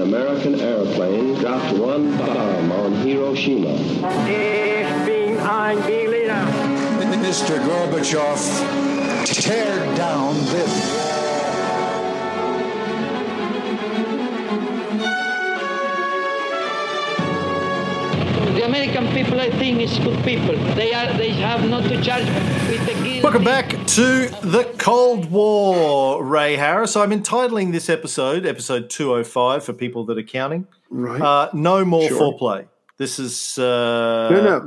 American airplane dropped one bomb on Hiroshima. Ich bin ein Berliner. Mr. Gorbachev, tear down this wall. The American people, I think, is good people. They have not to charge with the guilt. Welcome back to the Cold War, Ray Harris. I'm entitling this episode 205 for people that are counting. Right. No more foreplay. This is No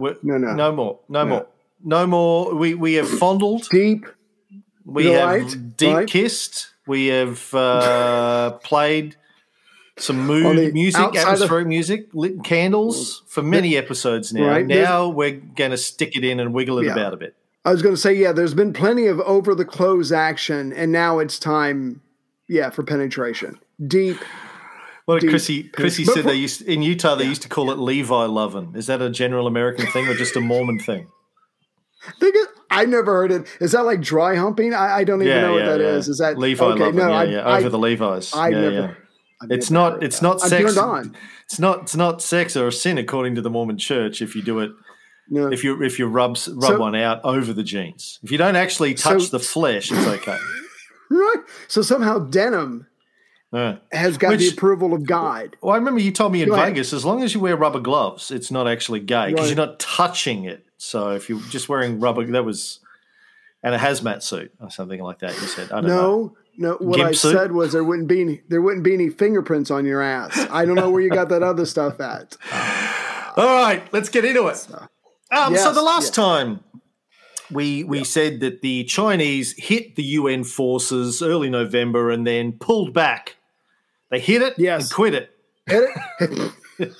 more. We have fondled. Deep. We have deep kissed. We have played some music, atmospheric music, lit candles for many episodes now. Right. Now we're going to stick it in and wiggle it about a bit. I was going to say, there's been plenty of over-the-clothes action, and now it's time, for penetration. Deep. Well, Chrissy said in Utah they used to call it Levi lovin'. Is that a general American thing or just a Mormon thing? I never heard it. Is that like dry humping? I don't even know what that is. Is that Levi lovin'? No, over the Levi's. It's not sex. It's not sex or a sin according to the Mormon Church if you do it. No. If you rub one out over the jeans. If you don't actually touch the flesh, it's okay. Right. So somehow denim has got the approval of God. Well, I remember you told me in Vegas, as long as you wear rubber gloves, it's not actually gay because you're not touching it. So if you're just wearing rubber, and a hazmat suit or something like that, you said. I don't know. No, what I said was there wouldn't be any fingerprints on your ass. I don't know where you got that other stuff at. All right, let's get into it. So the last time we said that the Chinese hit the UN forces early November and then pulled back. They hit it and quit it. Hit it.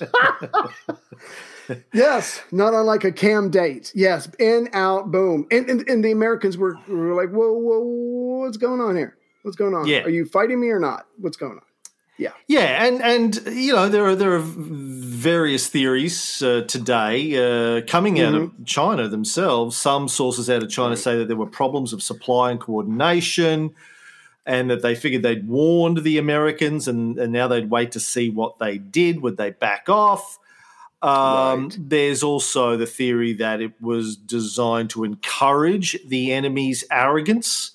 Yes, not unlike a Cam date. Yes, in, out, boom. And the Americans were like, whoa, what's going on here? What's going on? Yeah. Are you fighting me or not? What's going on? Yeah. Yeah, and there are various theories today coming out of China themselves. Some sources out of China say that there were problems of supply and coordination and that they figured they'd warned the Americans and now they'd wait to see what they did. Would they back off? There's also the theory that it was designed to encourage the enemy's arrogance.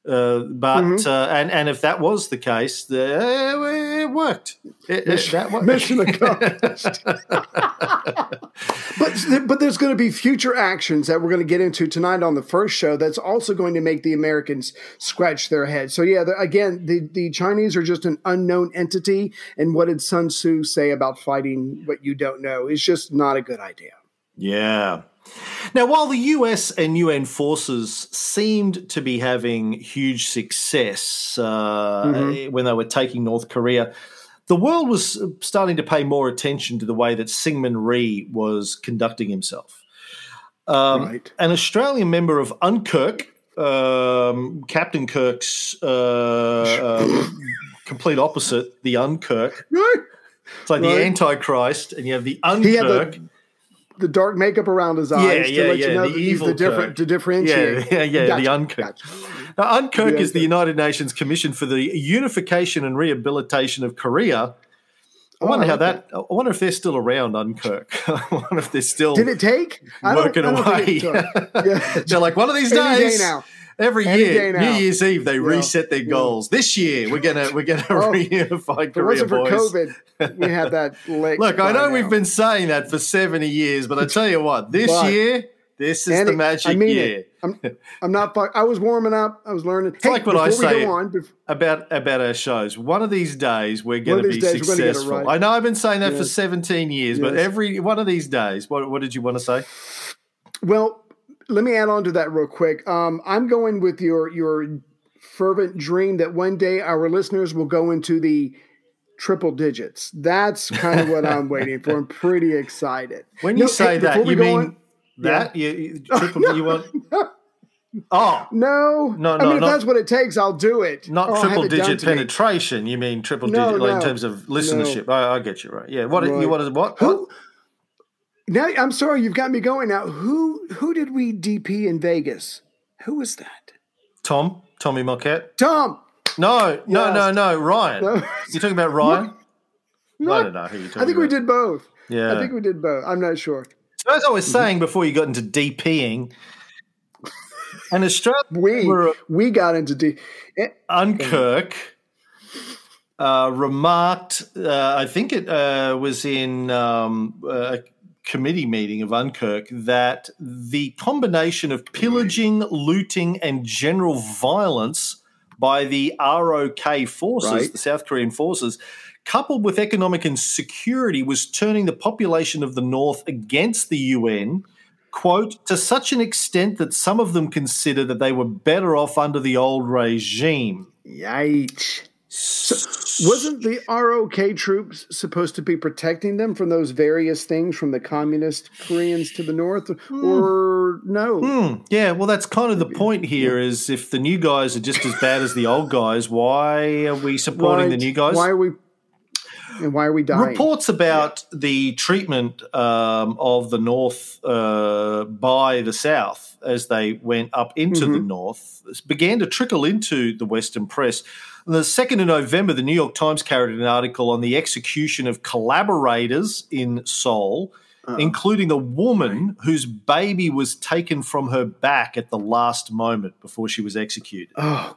And if that was the case, it worked. That worked. Mission accomplished. But there's going to be future actions that we're going to get into tonight on the first show that's also going to make the Americans scratch their heads. So, again, the Chinese are just an unknown entity. And what did Sun Tzu say about fighting what you don't know? It's just not a good idea. Yeah. Now, while the US and UN forces seemed to be having huge success when they were taking North Korea, the world was starting to pay more attention to the way that Syngman Rhee was conducting himself. An Australian member of UNKIRK, Captain Kirk's complete opposite, the UNKIRK. It's like the Antichrist, and you have the UNKIRK. The dark makeup around his eyes to let you know that he's the different to differentiate. Gotcha. The UNKIRK. Gotcha. Now, UNKIRK is the United Nations Commission for the Unification and Rehabilitation of Korea. I wonder if they're still around, UNKIRK. I wonder if they're still working away. They're like, one of these days. Every year, New Year's Eve, they reset their goals. This year, we're gonna reunify Korea, boys. If it wasn't for COVID, we had that. Look, I know we've been saying that for 70 years, but I tell you what, this year, this is the magic year. I'm not. I was warming up. I was learning. It's like what I say about our shows. One of these days, we're going to be successful. I know I've been saying that for 17 years, but every one of these days, what did you want to say? Well, let me add on to that real quick. I'm going with your fervent dream that one day our listeners will go into the triple digits. That's kind of what I'm waiting for. I'm pretty excited. When you say that, you mean that? You want? Oh. No. If that's what it takes, I'll do it. Not triple-digit penetration. You mean triple-digit in terms of listenership. No. I get you right. Yeah. What? Now, I'm sorry, you've got me going now. Who did we DP in Vegas? Who was that? Tommy Marquette. Tom. No, Ryan. No. You're talking about Ryan? I don't know who you're talking about. I think we did both. Yeah. I think we did both. I'm not sure. So as I was saying before you got into DPing, an Australian we got into Dunkirk remarked, I think it was in a committee meeting of Dunkirk, that the combination of pillaging, looting, and general violence by the ROK forces, the South Korean forces, coupled with economic insecurity, was turning the population of the North against the UN, quote, to such an extent that some of them consider that they were better off under the old regime. Yikes. So wasn't the ROK troops supposed to be protecting them from those various things from the communist Koreans to the north, or no? Yeah, well, that's kind of the point here is if the new guys are just as bad as the old guys, why are we supporting the new guys? Why are we dying? Reports about the treatment of the North by the South as they went up into the North began to trickle into the Western press. On the 2nd of November, the New York Times carried an article on the execution of collaborators in Seoul, including a woman whose baby was taken from her back at the last moment before she was executed. Oh,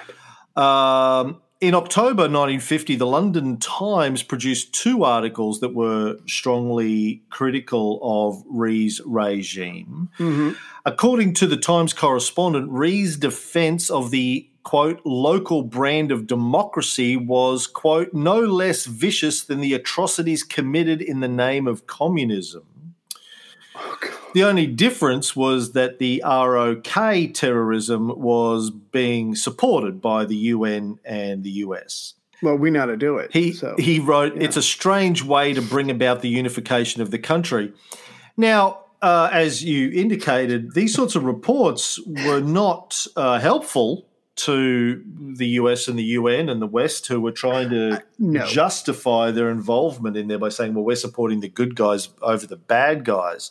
God. In October 1950, the London Times produced 2 articles that were strongly critical of Rhee's regime. According to the Times correspondent, Rhee's defense of the, quote, local brand of democracy was, quote, no less vicious than the atrocities committed in the name of communism. Oh, God. The only difference was that the ROK terrorism was being supported by the UN and the US. Well, we know how to do it. He wrote, it's a strange way to bring about the unification of the country. Now, as you indicated, these sorts of reports were not helpful to the US and the UN and the West, who were trying to justify their involvement in there by saying, well, we're supporting the good guys over the bad guys.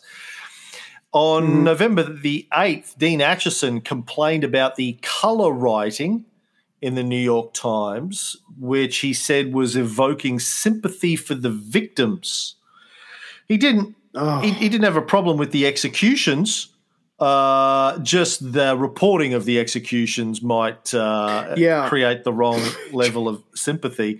On November the 8th, Dean Acheson complained about the colour writing in the New York Times, which he said was evoking sympathy for the victims. He didn't have a problem with the executions. Just the reporting of the executions might create the wrong level of sympathy.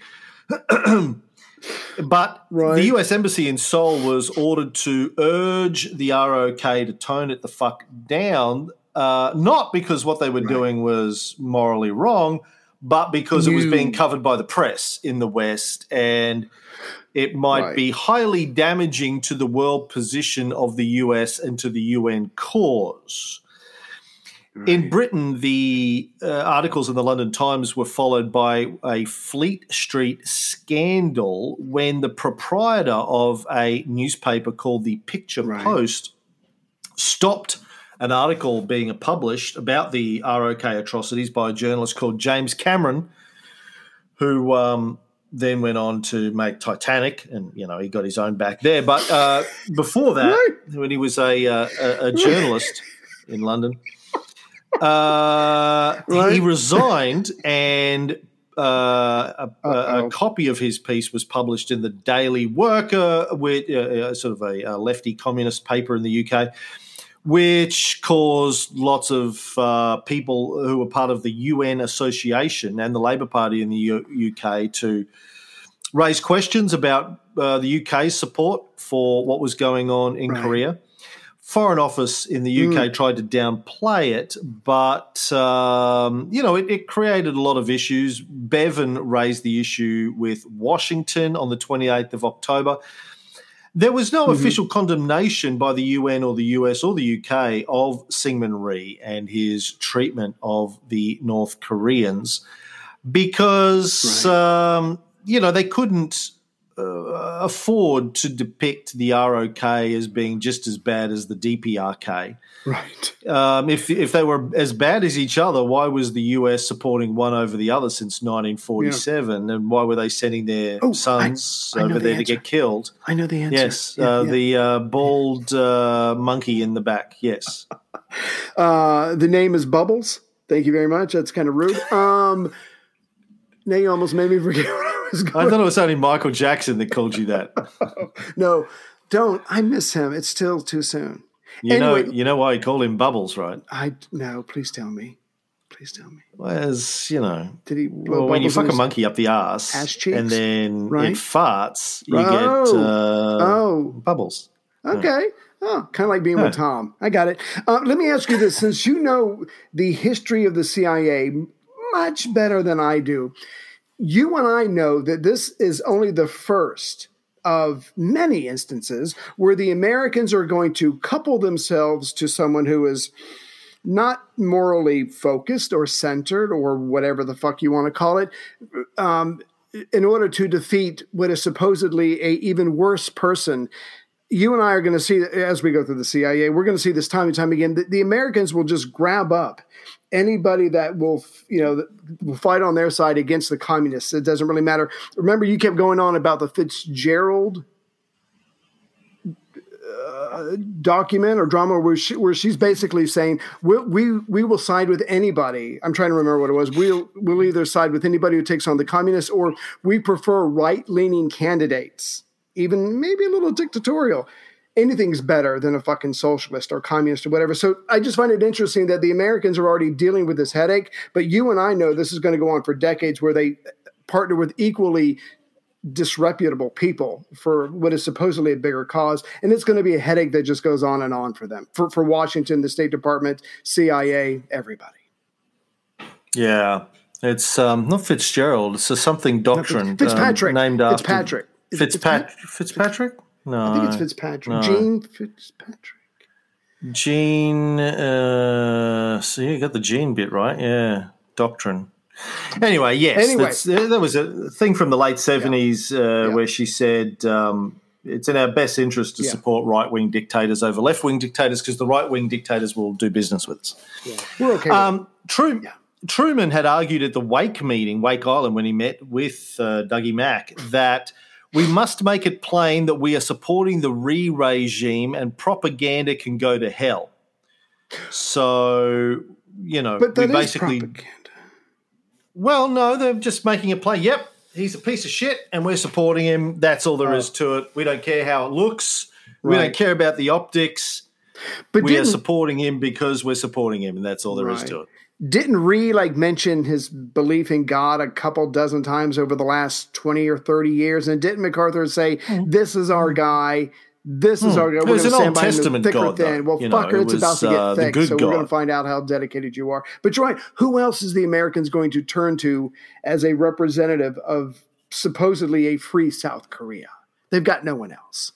But the US Embassy in Seoul was ordered to urge the ROK to tone it the fuck down, not because what they were doing was morally wrong, but because it was being covered by the press in the West, and it might be highly damaging to the world position of the US and to the UN cause. In Britain, the articles in the London Times were followed by a Fleet Street scandal when the proprietor of a newspaper called the Picture Post stopped an article being published about the ROK atrocities by a journalist called James Cameron, who then went on to make Titanic, and, you know, he got his own back there. But before that, when he was a journalist in London, he resigned, and a copy of his piece was published in the Daily Worker, which sort of a lefty communist paper in the UK, which caused lots of people who were part of the UN association and the Labour Party in the UK to raise questions about the UK's support for what was going on in Korea. Foreign Office in the UK tried to downplay it, but, it created a lot of issues. Bevan raised the issue with Washington on the 28th of October. There was no official condemnation by the UN or the US or the UK of Syngman Rhee and his treatment of the North Koreans because, they couldn't afford to depict the ROK as being just as bad as the DPRK. Right. If they were as bad as each other, why was the US supporting one over the other since 1947? And why were they sending their sons over there to get killed? I know the answer. Yes, the bald monkey in the back, yes. The name is Bubbles. Thank you very much. That's kind of rude. Now you almost made me forget what I I thought it was only Michael Jackson that called you that. No, don't. I miss him. It's still too soon. You know why he called him Bubbles, right? No, please tell me. Please tell me. Whereas, Did he blow when you bubbles in fuck a his monkey up the ass cheeks? and then Right. it farts, you get bubbles. Okay. Oh, kind of like being with Tom. I got it. Let me ask you this. Since you know the history of the CIA much better than I do, you and I know that this is only the first of many instances where the Americans are going to couple themselves to someone who is not morally focused or centered or whatever the fuck you want to call it, in order to defeat what is supposedly a even worse person. You and I are going to see, as we go through the CIA, we're going to see this time and time again, that the Americans will just grab up anybody that will, that will fight on their side against the communists. It doesn't really matter. Remember, you kept going on about the Fitzgerald document or drama where she's basically saying we will side with anybody. I'm trying to remember what it was. We'll either side with anybody who takes on the communists, or we prefer right-leaning candidates, even maybe a little dictatorial. Anything's better than a fucking socialist or communist or whatever. So I just find it interesting that the Americans are already dealing with this headache, but you and I know this is going to go on for decades, where they partner with equally disreputable people for what is supposedly a bigger cause, and it's going to be a headache that just goes on and on for them, for Washington, the State Department, CIA, everybody. Yeah, it's not Fitzgerald. It's a something doctrine. Fitzpatrick. Named after Fitzpatrick. Fitzpatrick? No, I think it's Fitzpatrick. No. Gene Fitzpatrick. Gene. So you got the gene bit right. Yeah, doctrine. Anyway, yes, there was a thing from the late 70s where she said it's in our best interest to support right-wing dictators over left-wing dictators, because the right-wing dictators will do business with us. Yeah. We're okay. Truman had argued at the Wake meeting, Wake Island, when he met with Dougie Mack, that we must make it plain that we are supporting the regime and propaganda can go to hell. So, but that we basically... is propaganda. Well, no, they're just making it plain. Yep, he's a piece of shit and we're supporting him. That's all there is to it. We don't care how it looks. Right. We don't care about the optics. But we are supporting him because we're supporting him, and that's all there is to it. Didn't Rhee mention his belief in God a couple dozen times over the last 20 or 30 years? And didn't MacArthur say, this is our guy, this is our guy, we're going to stand by him thick or thin? Well, fucker, it's about to get thick, so we're going to find out how dedicated you are. But you're right, who else is the Americans going to turn to as a representative of supposedly a free South Korea? They've got no one else.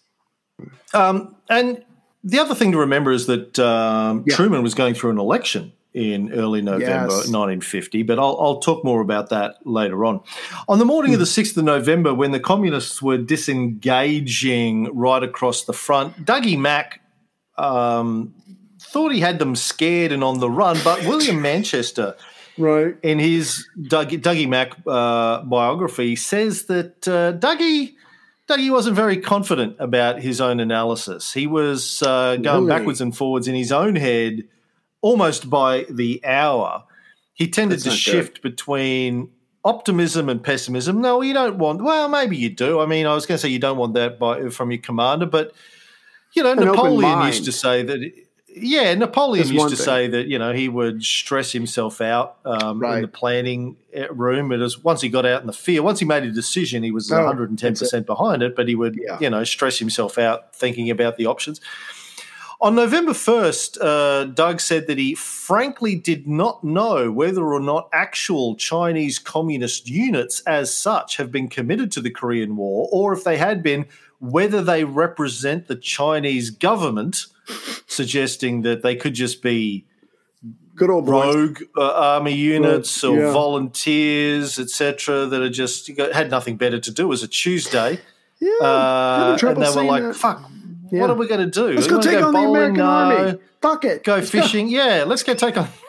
And the other thing to remember is that Truman was going through an election in early November 1950, but I'll talk more about that later on. On the morning of the 6th of November, when the communists were disengaging right across the front, Dougie Mack thought he had them scared and on the run, but William Manchester, in his Dougie Mack biography, says that Dougie wasn't very confident about his own analysis. He was going backwards and forwards in his own head almost by the hour. He tended to shift between optimism and pessimism. No, you don't want – well, maybe you do. I mean, I was going to say you don't want that from your commander, but, Napoleon used to say that Napoleon used to say that, he would stress himself out in the planning room. It was once he got out in the field, once he made a decision, he was 110% behind it, but he would, stress himself out thinking about the options. On November 1st, Doug said that he frankly did not know whether or not actual Chinese communist units as such have been committed to the Korean War, or if they had been, whether they represent the Chinese government, suggesting that they could just be good old rogue army units or volunteers, etc., that are just had nothing better to do as a Tuesday. And they were like, fuck. Yeah. What are we going to do? Let's go take on the American army. Fuck it. Go fishing. Yeah, let's go take on.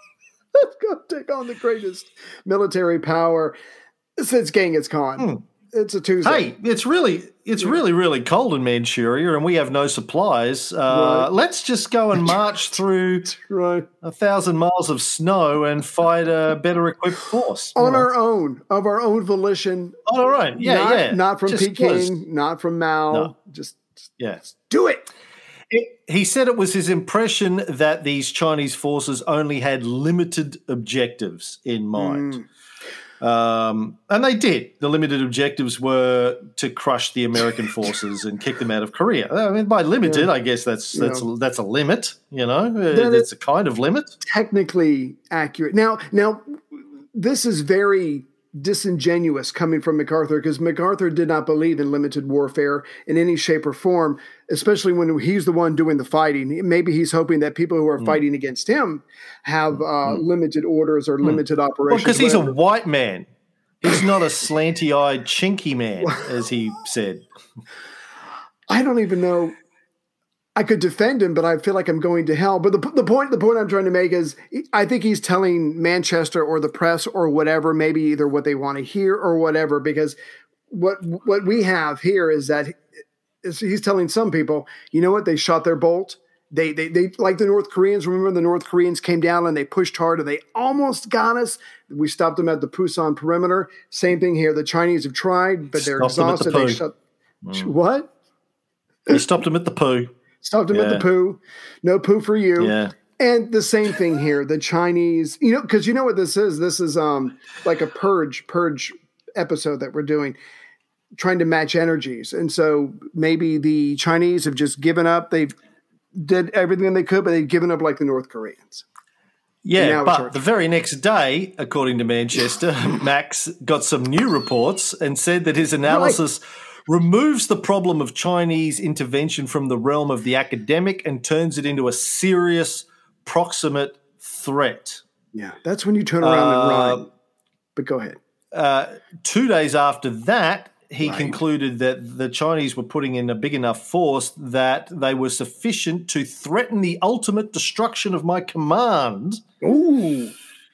Let's go take on the greatest military power since Genghis Khan. It's a Tuesday. Hey, it's really cold in Manchuria, and we have no supplies. Right. Let's just go and march through Right. 1,000 miles of snow and fight a better equipped force On our own, of our own volition. On our own, yeah, Not from Just Peking, not from Mao. No. Just yeah. do it. He said it was his impression that these Chinese forces only had limited objectives in mind. And they did. The limited objectives were to crush the American forces and kick them out of Korea. I mean, by limited, I guess that's a limit. It's a kind of limit. Technically accurate. Now, this is very disingenuous coming from MacArthur, because MacArthur did not believe in limited warfare in any shape or form, especially when he's the one doing the fighting. Maybe he's hoping that people who are fighting against him have limited orders or limited operations. Well, because he's a white man. He's not a slanty-eyed, chinky man, as he said. I don't even know. I could defend him, but I feel like I'm going to hell. But the point I'm trying to make is, I think he's telling Manchester or the press or whatever, maybe either what they want to hear or whatever, because what we have here is that he's telling some people, you know what, they shot their bolt. They like the North Koreans. Remember, the North Koreans came down and they pushed hard and they almost got us. We stopped them at the Pusan perimeter. Same thing here. The Chinese have tried, but they're exhausted. They shut. What? They stopped them at the poo. Stopped him at the poo. No poo for you. Yeah. And the same thing here. The Chinese, because you know what this is? This is like a purge episode that we're doing, trying to match energies. And so maybe the Chinese have just given up. They've did everything they could, but they've given up like the North Koreans. Yeah, but the very next day, according to Manchester, Max got some new reports and said that his analysis removes the problem of Chinese intervention from the realm of the academic and turns it into a serious proximate threat. Yeah, that's when you turn around and run. But go ahead. 2 days after that, he concluded that the Chinese were putting in a big enough force that they were sufficient to threaten the ultimate destruction of my command. Ooh.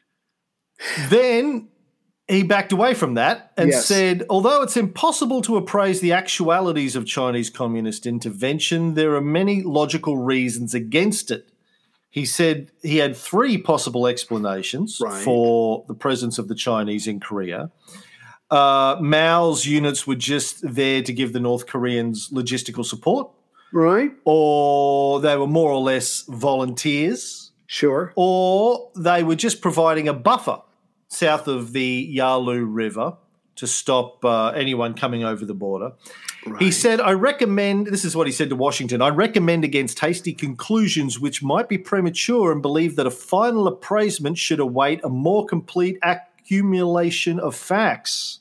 Then he backed away from that and said, although it's impossible to appraise the actualities of Chinese communist intervention, there are many logical reasons against it. He said he had three possible explanations for the presence of the Chinese in Korea. Mao's units were just there to give the North Koreans logistical support. Right. Or they were more or less volunteers. Sure. Or they were just providing a buffer south of the Yalu River to stop anyone coming over the border. Right. He said, this is what he said to Washington, I recommend against hasty conclusions which might be premature and believe that a final appraisement should await a more complete accumulation of facts.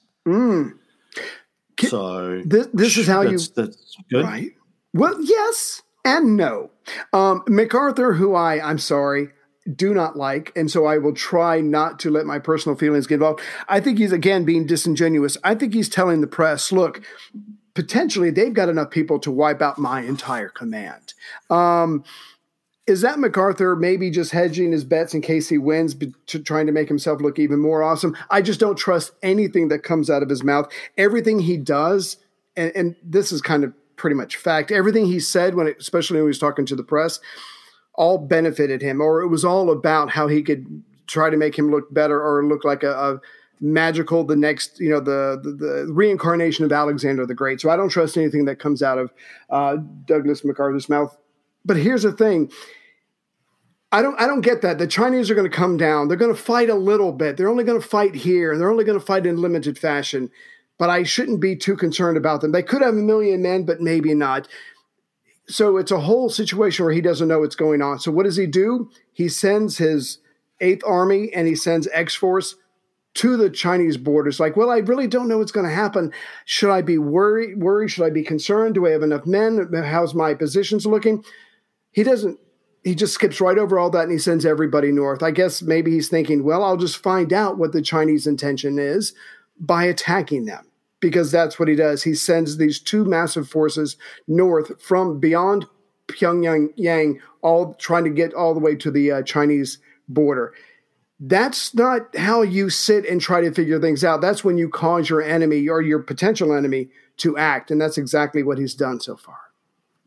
So this is how that's good. Right. Well, yes and no. MacArthur, who I'm sorry, do not like, and so I will try not to let my personal feelings get involved. I think he's, again, being disingenuous. I think he's telling the press, look, potentially they've got enough people to wipe out my entire command. Is that MacArthur maybe just hedging his bets in case he wins, trying to make himself look even more awesome? I just don't trust anything that comes out of his mouth. Everything he does, and this is kind of pretty much fact, everything he said, especially when he was talking to the press, all benefited him, or it was all about how he could try to make him look better or look like a magical, the next, the reincarnation of Alexander the Great. So I don't trust anything that comes out of Douglas MacArthur's mouth. But here's the thing. I don't get that. The Chinese are going to come down. They're going to fight a little bit. They're only going to fight here. They're only going to fight in limited fashion. But I shouldn't be too concerned about them. They could have 1 million men, but maybe not. So it's a whole situation where he doesn't know what's going on. So what does he do? He sends his 8th Army and he sends X-Force to the Chinese borders. Like, well, I really don't know what's going to happen. Should I be worried? Should I be concerned? Do I have enough men? How's my positions looking? He doesn't. He just skips right over all that and he sends everybody north. I guess maybe he's thinking, well, I'll just find out what the Chinese intention is by attacking them. Because that's what he does. He sends these 2 massive forces north from beyond Pyongyang, all trying to get all the way to the Chinese border. That's not how you sit and try to figure things out. That's when you cause your enemy or your potential enemy to act. And that's exactly what he's done so far.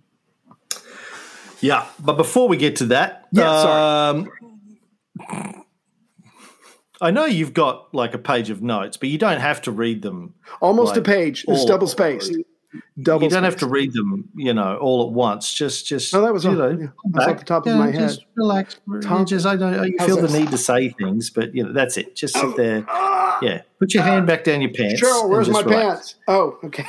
Yeah. But before we get to that, sorry. I know you've got like a page of notes, but you don't have to read them. Almost a page. It's double spaced. You don't have to read them, all at once. Just no, that was, that's off the top of my head. Just relax. I know you feel the need to say things, but that's it. Just sit there. Yeah, put your hand back down your pants. Cheryl, where's my pants? Oh, okay.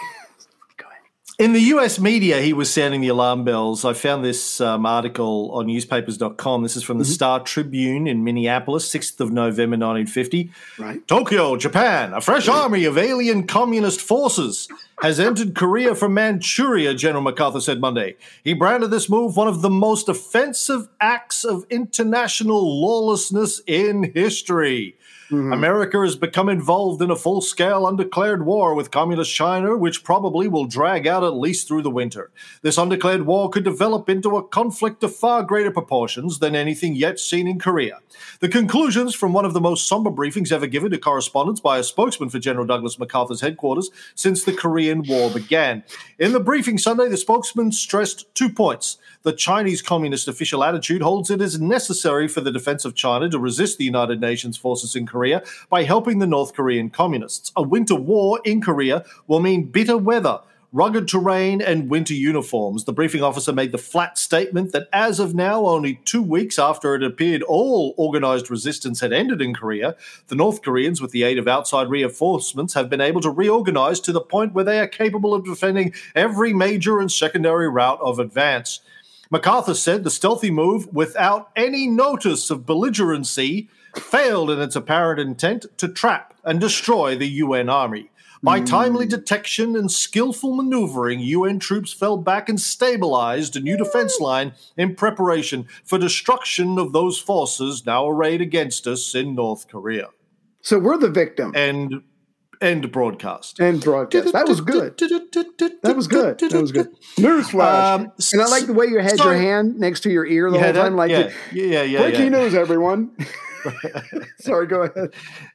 In the US media, he was sounding the alarm bells. I found this article on newspapers.com. This is from the Star Tribune in Minneapolis, 6th of November, 1950. Right. Tokyo, Japan. A fresh army of alien communist forces has entered Korea from Manchuria, General MacArthur said Monday. He branded this move one of the most offensive acts of international lawlessness in history. America has become involved in a full-scale undeclared war with Communist China, which probably will drag out at least through the winter. This undeclared war could develop into a conflict of far greater proportions than anything yet seen in Korea. The conclusions from one of the most somber briefings ever given to correspondents by a spokesman for General Douglas MacArthur's headquarters since the Korean War began. In the briefing Sunday, the spokesman stressed 2 points. The Chinese Communist official attitude holds it is necessary for the defense of China to resist the United Nations forces in Korea by helping the North Korean communists. A winter war in Korea will mean bitter weather, rugged terrain, and winter uniforms. The briefing officer made the flat statement that as of now, only 2 weeks after it appeared all organized resistance had ended in Korea, the North Koreans, with the aid of outside reinforcements, have been able to reorganize to the point where they are capable of defending every major and secondary route of advance. MacArthur said the stealthy move, without any notice of belligerency, failed in its apparent intent to trap and destroy the UN army. By timely detection and skillful maneuvering, UN troops fell back and stabilized a new defense line in preparation for destruction of those forces now arrayed against us in North Korea. So we're the victim. End broadcast. End broadcast. That was good. That was good. That was good. Newsflash. And I like the way you had your hand next to your ear the whole time. Breaking news, everyone. Sorry, go ahead.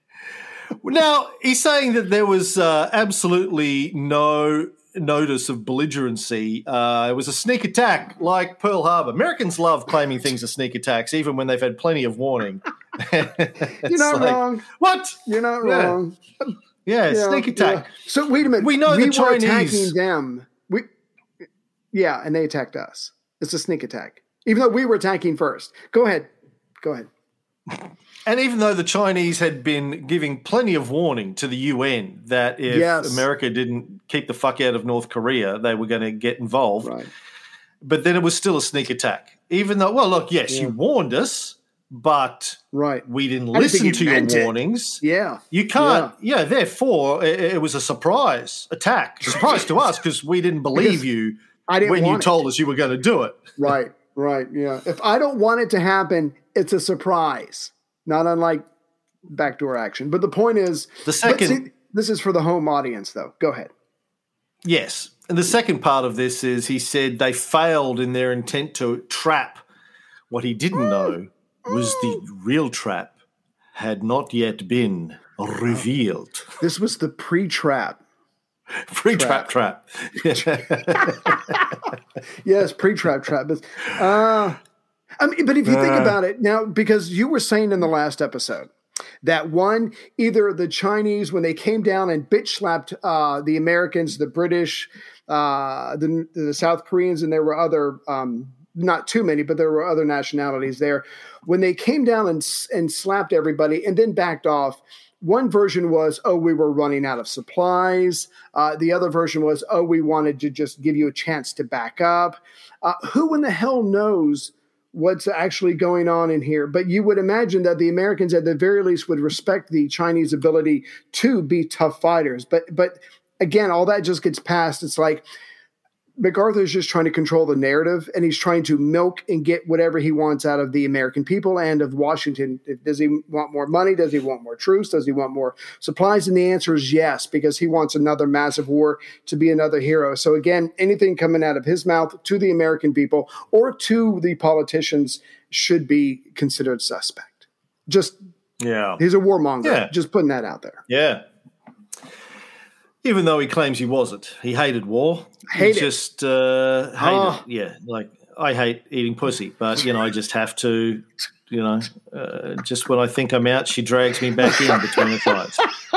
Now, he's saying that there was absolutely no notice of belligerency. It was a sneak attack like Pearl Harbor. Americans love claiming things are sneak attacks, even when they've had plenty of warning. You're not wrong. What? You're not wrong. Yeah, sneak attack. Yeah. So wait a minute. We know the Chinese were attacking them. And they attacked us. It's a sneak attack, even though we were attacking first. Go ahead. And even though the Chinese had been giving plenty of warning to the UN that if America didn't keep the fuck out of North Korea, they were going to get involved. Right. But then it was still a sneak attack. Even though, you warned us, but we didn't listen to your warnings. Yeah. You can't. Yeah, therefore, it was a surprise attack. Surprise to us because we didn't believe you when you told us you were going to do it. Right, yeah. If I don't want it to happen, it's a surprise. Not unlike backdoor action. But the point is, this is for the home audience, though. Go ahead. Yes. And the second part of this is he said they failed in their intent to trap. What he didn't know was the real trap had not yet been revealed. This was the pre-trap. Pre-trap. Yes, pre-trap. But if you think about it now, because you were saying in the last episode that either the Chinese, when they came down and bitch slapped the Americans, the British, the South Koreans, and there were other, not too many, but there were other nationalities there. When they came down and slapped everybody and then backed off, one version was, we were running out of supplies. The other version was, we wanted to just give you a chance to back up. Who in the hell knows what's actually going on in here? But you would imagine that the Americans at the very least would respect the Chinese ability to be tough fighters. But again, all that just gets passed. It's like MacArthur's just trying to control the narrative, and he's trying to milk and get whatever he wants out of the American people and of Washington. Does he want more money? Does he want more troops? Does he want more supplies? And the answer is yes, because he wants another massive war to be another hero. So again, anything coming out of his mouth to the American people or to the politicians should be considered suspect. Just Yeah. He's a warmonger. Yeah. Just putting that out there. Yeah. Even though he claims he wasn't. He hated war. Hate he it. just hated it. Yeah. Like, I hate eating pussy, but, I just have to, just when I think I'm out, she drags me back in between the fights.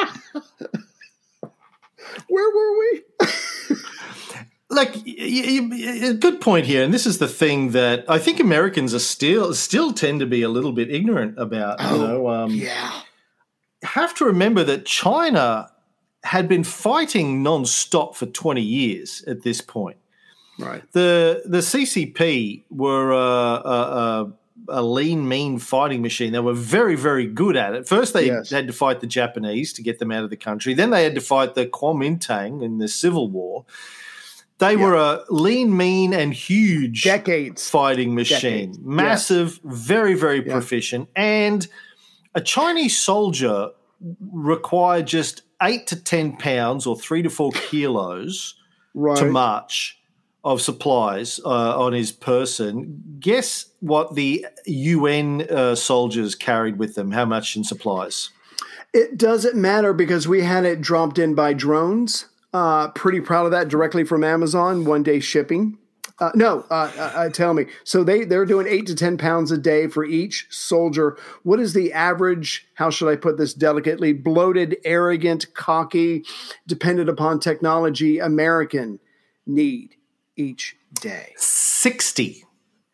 Where were we? Like, a good point here, and this is the thing that I think Americans are still tend to be a little bit ignorant about. Yeah. Have to remember that China had been fighting non-stop for 20 years at this point. Right. The CCP were a lean, mean fighting machine. They were very, very good at it. First, they had to fight the Japanese to get them out of the country. Then they had to fight the Kuomintang in the Civil War. They were a lean, mean, and huge fighting machine. Massive, very, very proficient. And a Chinese soldier required just 8 to 10 pounds or 3 to 4 kilos to march of supplies on his person. Guess what the UN soldiers carried with them, how much in supplies? It doesn't matter because we had it dropped in by drones. Pretty proud of that, directly from Amazon, 1-day shipping. Tell me. So they're doing 8 to 10 pounds a day for each soldier. What is the average, how should I put this delicately, bloated, arrogant, cocky, dependent upon technology American need each day? 60.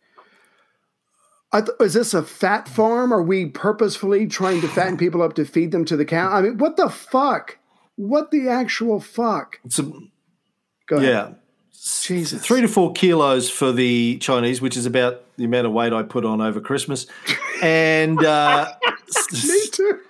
Is this a fat farm? Are we purposefully trying to fatten people up to feed them to the cow? I mean, what the fuck? What the actual fuck? Go ahead. Yeah. Jesus. 3 to 4 kilos for the Chinese, which is about the amount of weight I put on over Christmas. And Me too.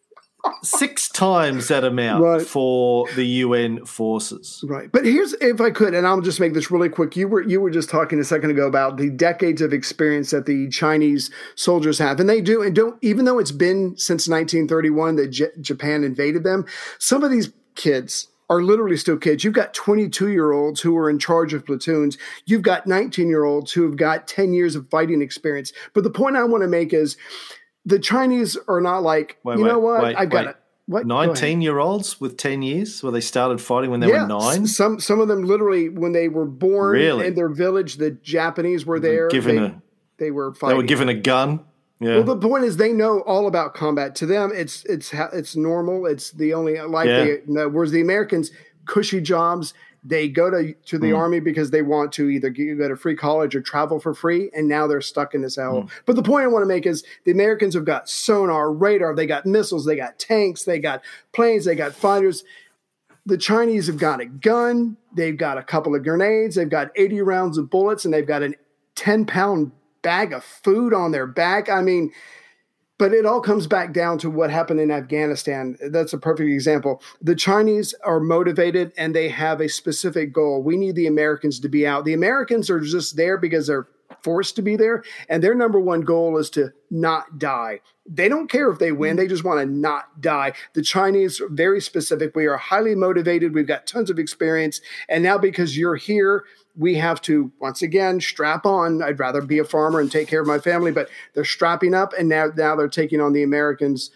6 times that amount for the UN forces. Right. But here's, if I could, and I'll just make this really quick. You were just talking a second ago about the decades of experience that the Chinese soldiers have. And they do, and don't, even though it's been since 1931 that Japan invaded them, some of these kids are literally still kids. You've got 22-year-olds who are in charge of platoons. You've got 19-year-olds who have got 10 years of fighting experience. But the point I want to make is the Chinese are not like, I've got it. What? 19-year-olds with 10 years? Well, they started fighting when they were 9? Some of them literally, when they were born in their village, the Japanese were there. They were fighting. They were given a gun. Yeah. Well, the point is they know all about combat. To them, it's normal. It's the only life they know. Whereas the Americans, cushy jobs, they go to the army because they want to either go to free college or travel for free, and now they're stuck in this hell. But the point I want to make is the Americans have got sonar, radar, they got missiles, they got tanks, they got planes, they got fighters. The Chinese have got a gun, they've got a couple of grenades, they've got 80 rounds of bullets, and they've got a 10-pound bag of food on their back. I mean, but it all comes back down to what happened in Afghanistan. That's a perfect example. The Chinese are motivated and they have a specific goal. We need the Americans to be out. The Americans are just there because they're forced to be there. And their number one goal is to not die. They don't care if they win. They just want to not die. The Chinese are very specific. We are highly motivated. We've got tons of experience. And now because you're here, we have to, once again, strap on. I'd rather be a farmer and take care of my family, but they're strapping up, and now they're taking on the Americans.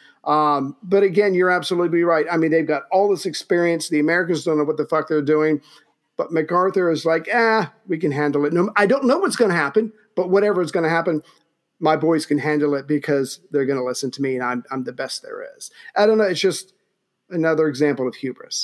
But again, you're absolutely right. I mean, they've got all this experience. The Americans don't know what the fuck they're doing. But MacArthur is like, we can handle it. No, I don't know what's going to happen, but whatever is going to happen, my boys can handle it because they're going to listen to me, and I'm the best there is. I don't know. It's just another example of hubris.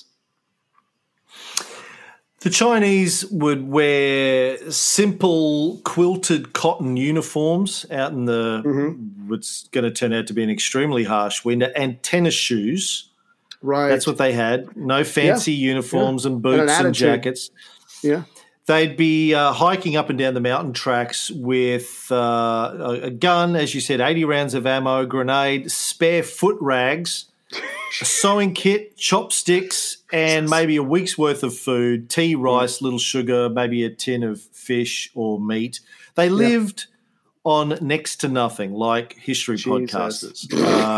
The Chinese would wear simple quilted cotton uniforms out in the what's going to turn out to be an extremely harsh winter, and tennis shoes. Right. That's what they had. No fancy uniforms and boots and jackets. Yeah. They'd be hiking up and down the mountain tracks with a gun, as you said, 80 rounds of ammo, grenade, spare foot rags, a sewing kit, chopsticks, and maybe a week's worth of food, tea, rice, little sugar, maybe a tin of fish or meat. They lived on next to nothing, like history podcasters.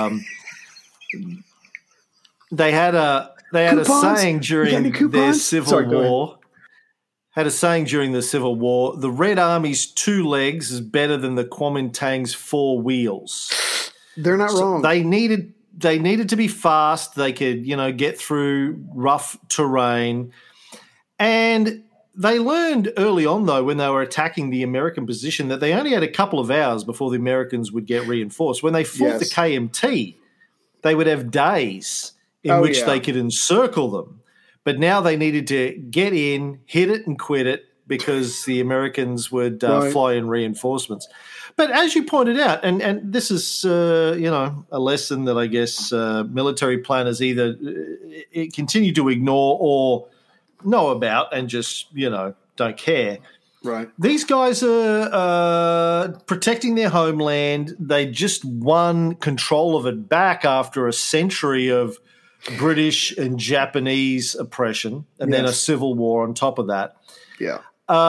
They had a saying during their Civil War. Had a saying during the Civil War: the Red Army's 2 legs is better than the Kuomintang's 4 wheels. They're not wrong. They needed to be fast. They could, get through rough terrain. And they learned early on, though, when they were attacking the American position, that they only had a couple of hours before the Americans would get reinforced. When they fought the KMT, they would have days in which they could encircle them. But now they needed to get in, hit it and quit it, because the Americans would fly in reinforcements. But as you pointed out, and this is, a lesson that I guess military planners either continue to ignore or know about and just, don't care. Right. These guys are protecting their homeland. They just won control of it back after a century of British and Japanese oppression and then a civil war on top of that. Yeah.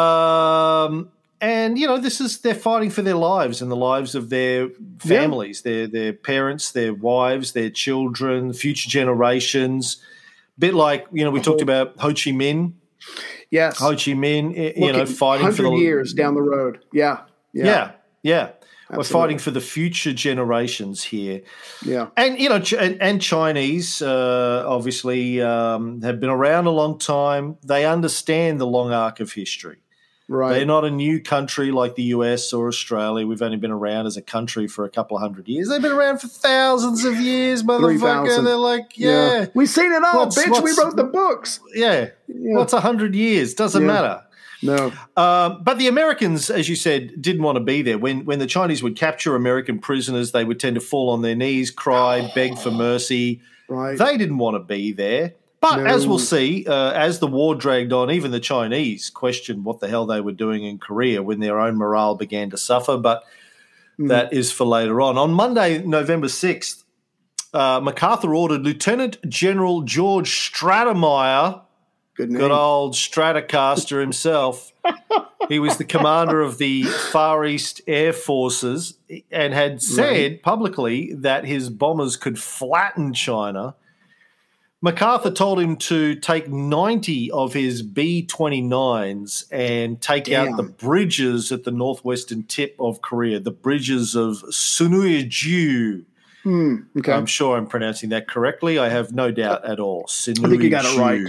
And, they're fighting for their lives and the lives of their families, their parents, their wives, their children, future generations. Bit like, we talked about Ho Chi Minh. Yes. Ho Chi Minh, fighting for 100 years down the road. Yeah. Yeah. We're fighting for the future generations here. Yeah. And, and Chinese obviously have been around a long time. They understand the long arc of history. Right. They're not a new country like the US or Australia. We've only been around as a country for a couple of 100 years. They've been around for thousands of years, motherfucker. 3,000. They're like, we've seen it all, bitch. We wrote the books. Yeah. What's 100 years? Doesn't matter. No. But the Americans, as you said, didn't want to be there. When the Chinese would capture American prisoners, they would tend to fall on their knees, cry, beg for mercy. Right. They didn't want to be there. But as we'll see, as the war dragged on, even the Chinese questioned what the hell they were doing in Korea when their own morale began to suffer. But that is for later on. On Monday, November 6th, MacArthur ordered Lieutenant General George Stratemeyer, good old Stratocaster himself. He was the commander of the Far East Air Forces and had said publicly that his bombers could flatten China. MacArthur told him to take 90 of his B-29s and take out the bridges at the northwestern tip of Korea, the bridges of Sinuiju. Okay. I'm sure I'm pronouncing that correctly. I have no doubt at all. Sinuiju. I think you got it right.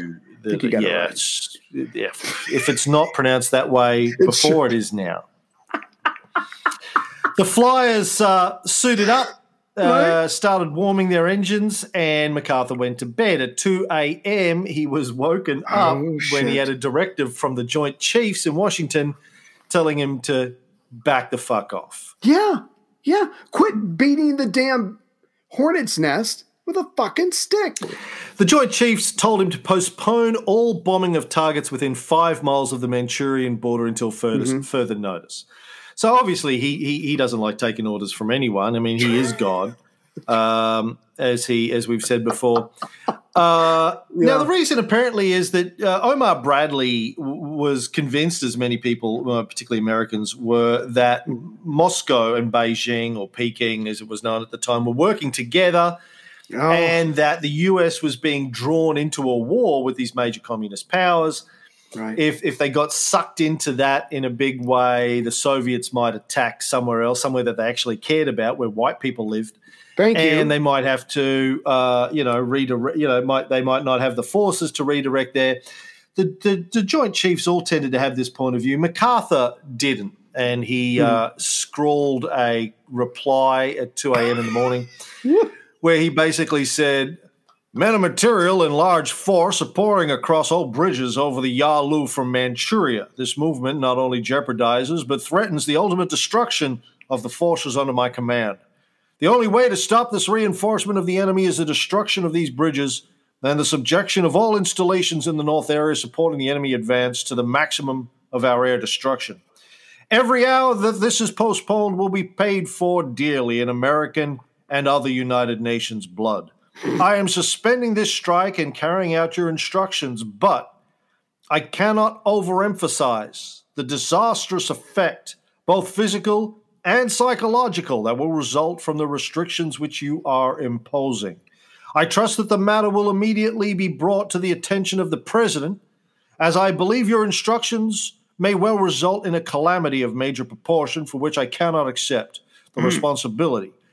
If it's not pronounced that way before, it is now. The flyers suited up. Started warming their engines, and MacArthur went to bed. At 2 a.m., he was woken up when he had a directive from the Joint Chiefs in Washington telling him to back the fuck off. Yeah. Quit beating the damn hornet's nest with a fucking stick. The Joint Chiefs told him to postpone all bombing of targets within 5 miles of the Manchurian border until further notice. So obviously he doesn't like taking orders from anyone. I mean, he is God, as we've said before. Now the reason apparently is that Omar Bradley was convinced, as many people, particularly Americans, were that Moscow and Beijing, or Peking as it was known at the time, were working together, and that the US was being drawn into a war with these major communist powers. Right. If they got sucked into that in a big way, the Soviets might attack somewhere else, somewhere that they actually cared about, where white people lived. And they might have to, redirect. They might not have the forces to redirect there. The Joint Chiefs all tended to have this point of view. MacArthur didn't, and he scrawled a reply at 2 a.m. in the morning, where he basically said, "Men of material in large force are pouring across all bridges over the Yalu from Manchuria. This movement not only jeopardizes but threatens the ultimate destruction of the forces under my command. The only way to stop this reinforcement of the enemy is the destruction of these bridges and the subjection of all installations in the north area supporting the enemy advance to the maximum of our air destruction. Every hour that this is postponed will be paid for dearly in American and other United Nations blood. I am suspending this strike and carrying out your instructions, but I cannot overemphasize the disastrous effect, both physical and psychological, that will result from the restrictions which you are imposing. I trust that the matter will immediately be brought to the attention of the President, as I believe your instructions may well result in a calamity of major proportion for which I cannot accept the responsibility.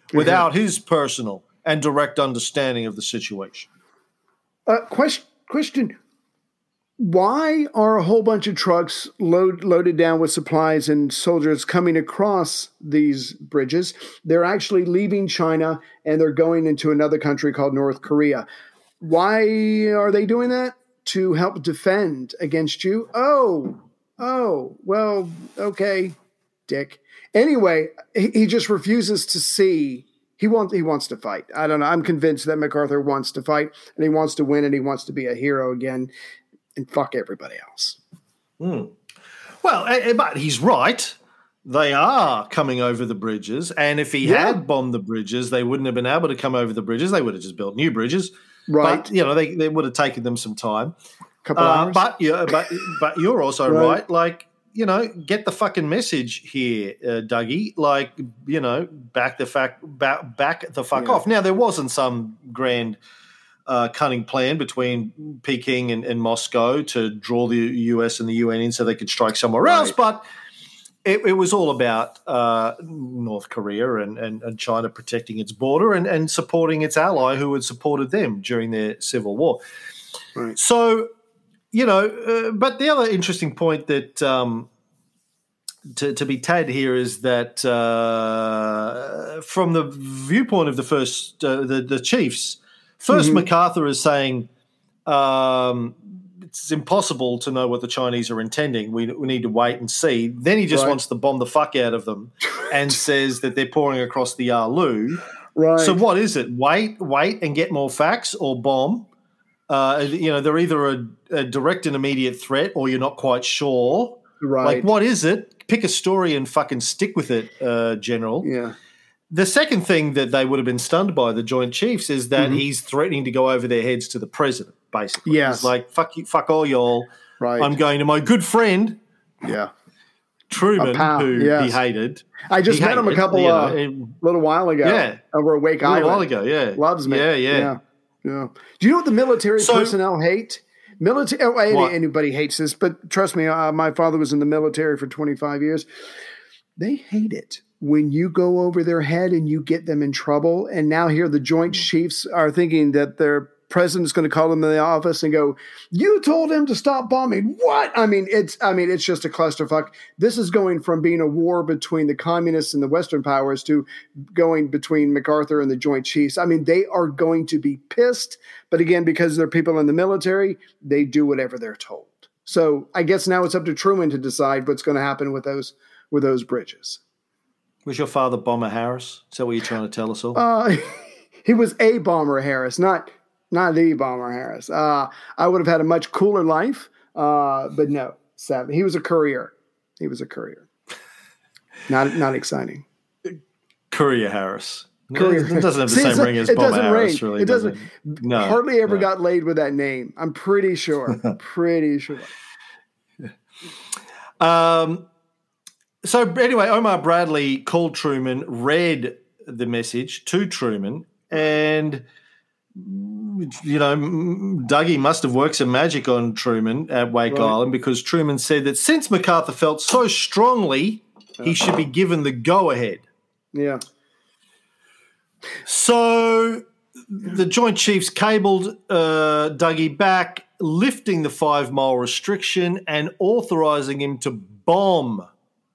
without his personal and direct understanding of the situation. Question. Why are a whole bunch of trucks loaded down with supplies and soldiers coming across these bridges? They're actually leaving China and they're going into another country called North Korea. Why are they doing that? To help defend against you? Oh, well, okay, dick. Anyway, he just refuses to see. He wants to fight. I don't know. I'm convinced that MacArthur wants to fight and he wants to win and he wants to be a hero again. And fuck everybody else. Well, but he's right. They are coming over the bridges. And if he had bombed the bridges, they wouldn't have been able to come over the bridges. They would have just built new bridges. Right. But, they would have taken them some time. Couple hours. But you're also right. Like, get the fucking message here, Dougie. Like, back the fuck off. Now, there wasn't some grand cunning plan between Peking and Moscow to draw the US and the UN in so they could strike somewhere else, but it was all about North Korea and China protecting its border and supporting its ally who had supported them during their civil war. Right. So, but the other interesting point that to be tagged here is that from the viewpoint of the first the chiefs. First, MacArthur is saying it's impossible to know what the Chinese are intending. We need to wait and see. Then he just wants to bomb the fuck out of them and says that they're pouring across the Yalu. Right. So what is it? Wait and get more facts or bomb? They're either a direct and immediate threat or you're not quite sure. Right. Like, what is it? Pick a story and fucking stick with it, General. Yeah. The second thing that they would have been stunned by, the Joint Chiefs, is that he's threatening to go over their heads to the president, basically. Yes. He's like, fuck you, fuck all y'all. Right. I'm going to my good friend, Truman, who he hated. I just met him a little while ago. Yeah. Over at Wake Island. A little while ago, yeah. Loves me. Yeah. Do you know what the military personnel hate? Anybody hates this, but trust me, my father was in the military for 25 years. They hate it when you go over their head and you get them in trouble. And now here the Joint Chiefs are thinking that their president's going to call them in the office and go, "You told him to stop bombing." What? It's just a clusterfuck. This is going from being a war between the communists and the Western powers to going between MacArthur and the Joint Chiefs. They are going to be pissed. But again, because they're people in the military, they do whatever they're told. So I guess now it's up to Truman to decide what's going to happen with those bridges. Was your father Bomber Harris? Is that what you're trying to tell us all? He was a Bomber Harris, not the Bomber Harris. I would have had a much cooler life, but no, sadly. He was a courier. Not exciting. Courier Harris. Courier. It doesn't have the same ring as Bomber Harris, really. It doesn't. No, hardly ever got laid with that name. I'm pretty sure. So anyway, Omar Bradley called Truman, read the message to Truman, and Dougie must have worked some magic on Truman at Wake Island, because Truman said that since MacArthur felt so strongly, he should be given the go-ahead. Yeah. So the Joint Chiefs cabled Dougie back, lifting the 5-mile restriction and authorizing him to bomb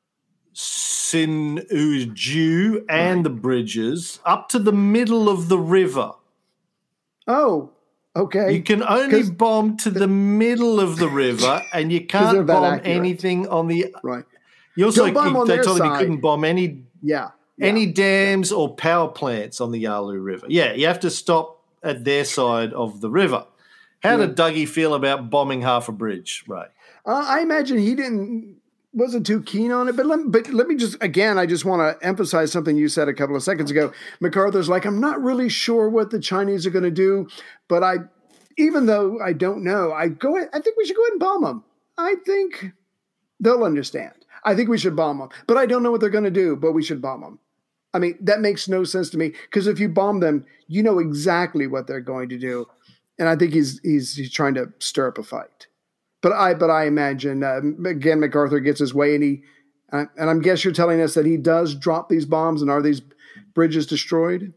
Sinuiju and the bridges up to the middle of the river. Oh, okay. You can only bomb to the middle of the river, and you can't bomb anything on the right. You also they told him you couldn't bomb any dams or power plants on the Yalu River. Yeah, you have to stop at their side of the river. How did Dougie feel about bombing half a bridge, Ray? I imagine he wasn't too keen on it, but let me just, again, I just want to emphasize something you said a couple of seconds ago. MacArthur's like, I'm not really sure what the Chinese are going to do, but even though I don't know, I think we should go ahead and bomb them. I think they'll understand. I think we should bomb them, but I don't know what they're going to do, but we should bomb them. That makes no sense to me, because if you bomb them, you know exactly what they're going to do. And I think he's trying to stir up a fight. But I imagine, again, MacArthur gets his way, and I guess you're telling us that he does drop these bombs, and are these bridges destroyed?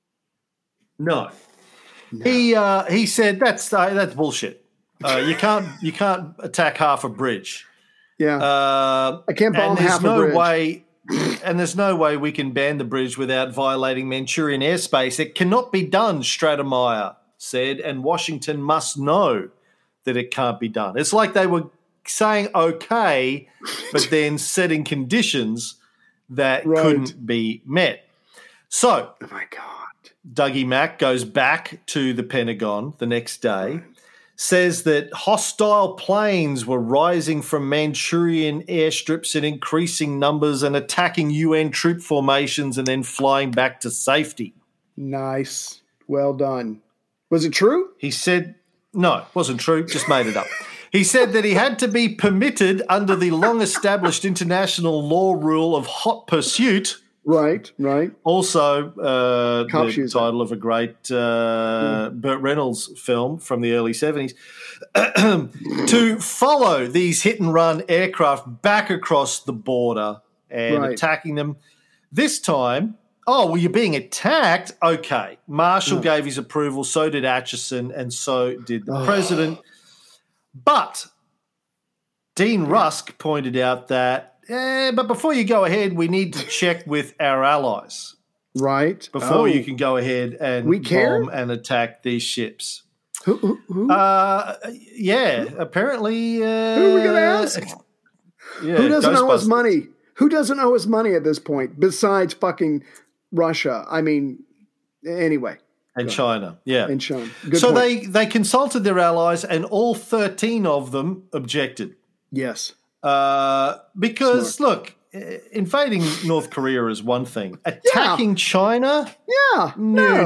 No. He said that's bullshit. You can't attack half a bridge. Yeah. I can't bomb half a bridge. And there's no way we can ban the bridge without violating Manchurian airspace. It cannot be done, Stratemeyer said, and Washington must know that it can't be done. It's like they were saying okay, but then setting conditions that couldn't be met. So, oh my God. Dougie Mack goes back to the Pentagon the next day, says that hostile planes were rising from Manchurian airstrips in increasing numbers and attacking UN troop formations and then flying back to safety. Nice. Well done. Was it true? He said, no, it wasn't true, just made it up. He said that he had to be permitted under the long-established international law rule of hot pursuit. Right. Also, the title of a great Burt Reynolds film from the early 70s, to follow these hit-and-run aircraft back across the border and attacking them. This time, you're being attacked? Okay. Marshall gave his approval, so did Acheson, and so did the president. But Dean Rusk pointed out that but before you go ahead, we need to check with our allies. Right. Before you can go ahead and bomb and attack these ships. Who? Yeah, apparently. Who are we going to ask? Yeah, who doesn't owe us money? Who doesn't owe us money at this point besides fucking Russia? I mean, anyway. And China, yeah. And China. So they consulted their allies and all 13 of them objected. Yes. Because, look, invading North Korea is one thing. Attacking China? Yeah. No.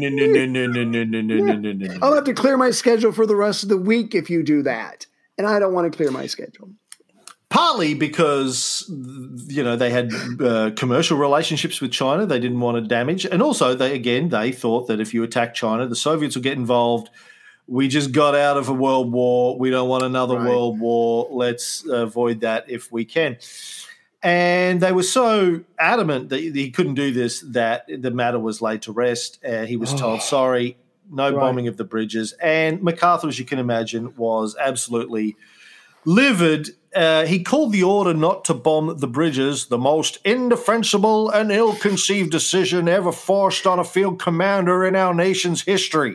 I'll have to clear my schedule for the rest of the week if you do that. And I don't want to clear my schedule. Partly because, they had commercial relationships with China they didn't want to damage. And also, they thought that if you attack China, the Soviets will get involved. We just got out of a world war. We don't want another world war. Let's avoid that if we can. And they were so adamant that he couldn't do this that the matter was laid to rest. He was told, sorry, no bombing of the bridges. And MacArthur, as you can imagine, was absolutely livid. He called the order not to bomb the bridges the most indefensible and ill-conceived decision ever forced on a field commander in our nation's history.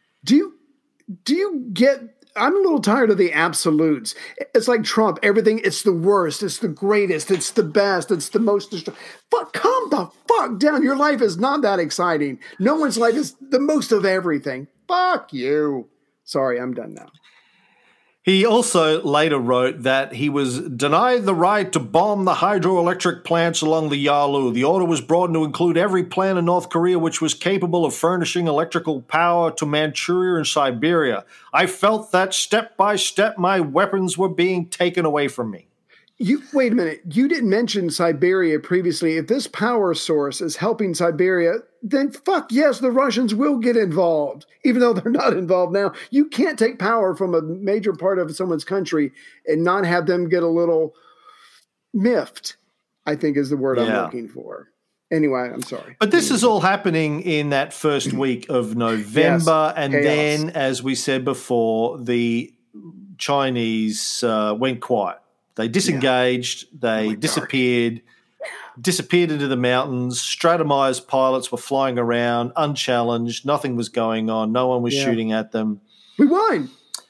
Do you get – I'm a little tired of the absolutes. It's like Trump. Everything, it's the worst. It's the greatest. It's the best. It's the most – but calm the fuck down. Your life is not that exciting. No one's life is the most of everything. Fuck you. Sorry, I'm done now. He also later wrote that he was denied the right to bomb the hydroelectric plants along the Yalu. The order was broadened to include every plant in North Korea which was capable of furnishing electrical power to Manchuria and Siberia. I felt that step by step my weapons were being taken away from me. Wait a minute. You didn't mention Siberia previously. If this power source is helping Siberia, then fuck yes, the Russians will get involved, even though they're not involved now. You can't take power from a major part of someone's country and not have them get a little miffed, I think is the word I'm looking for. Anyway, I'm sorry. But this is all happening in that first week of November. And chaos. Then, as we said before, the Chinese went quiet. They disengaged, they disappeared into the mountains. Stratemeyer's pilots were flying around unchallenged. Nothing was going on. No one was shooting at them. We won.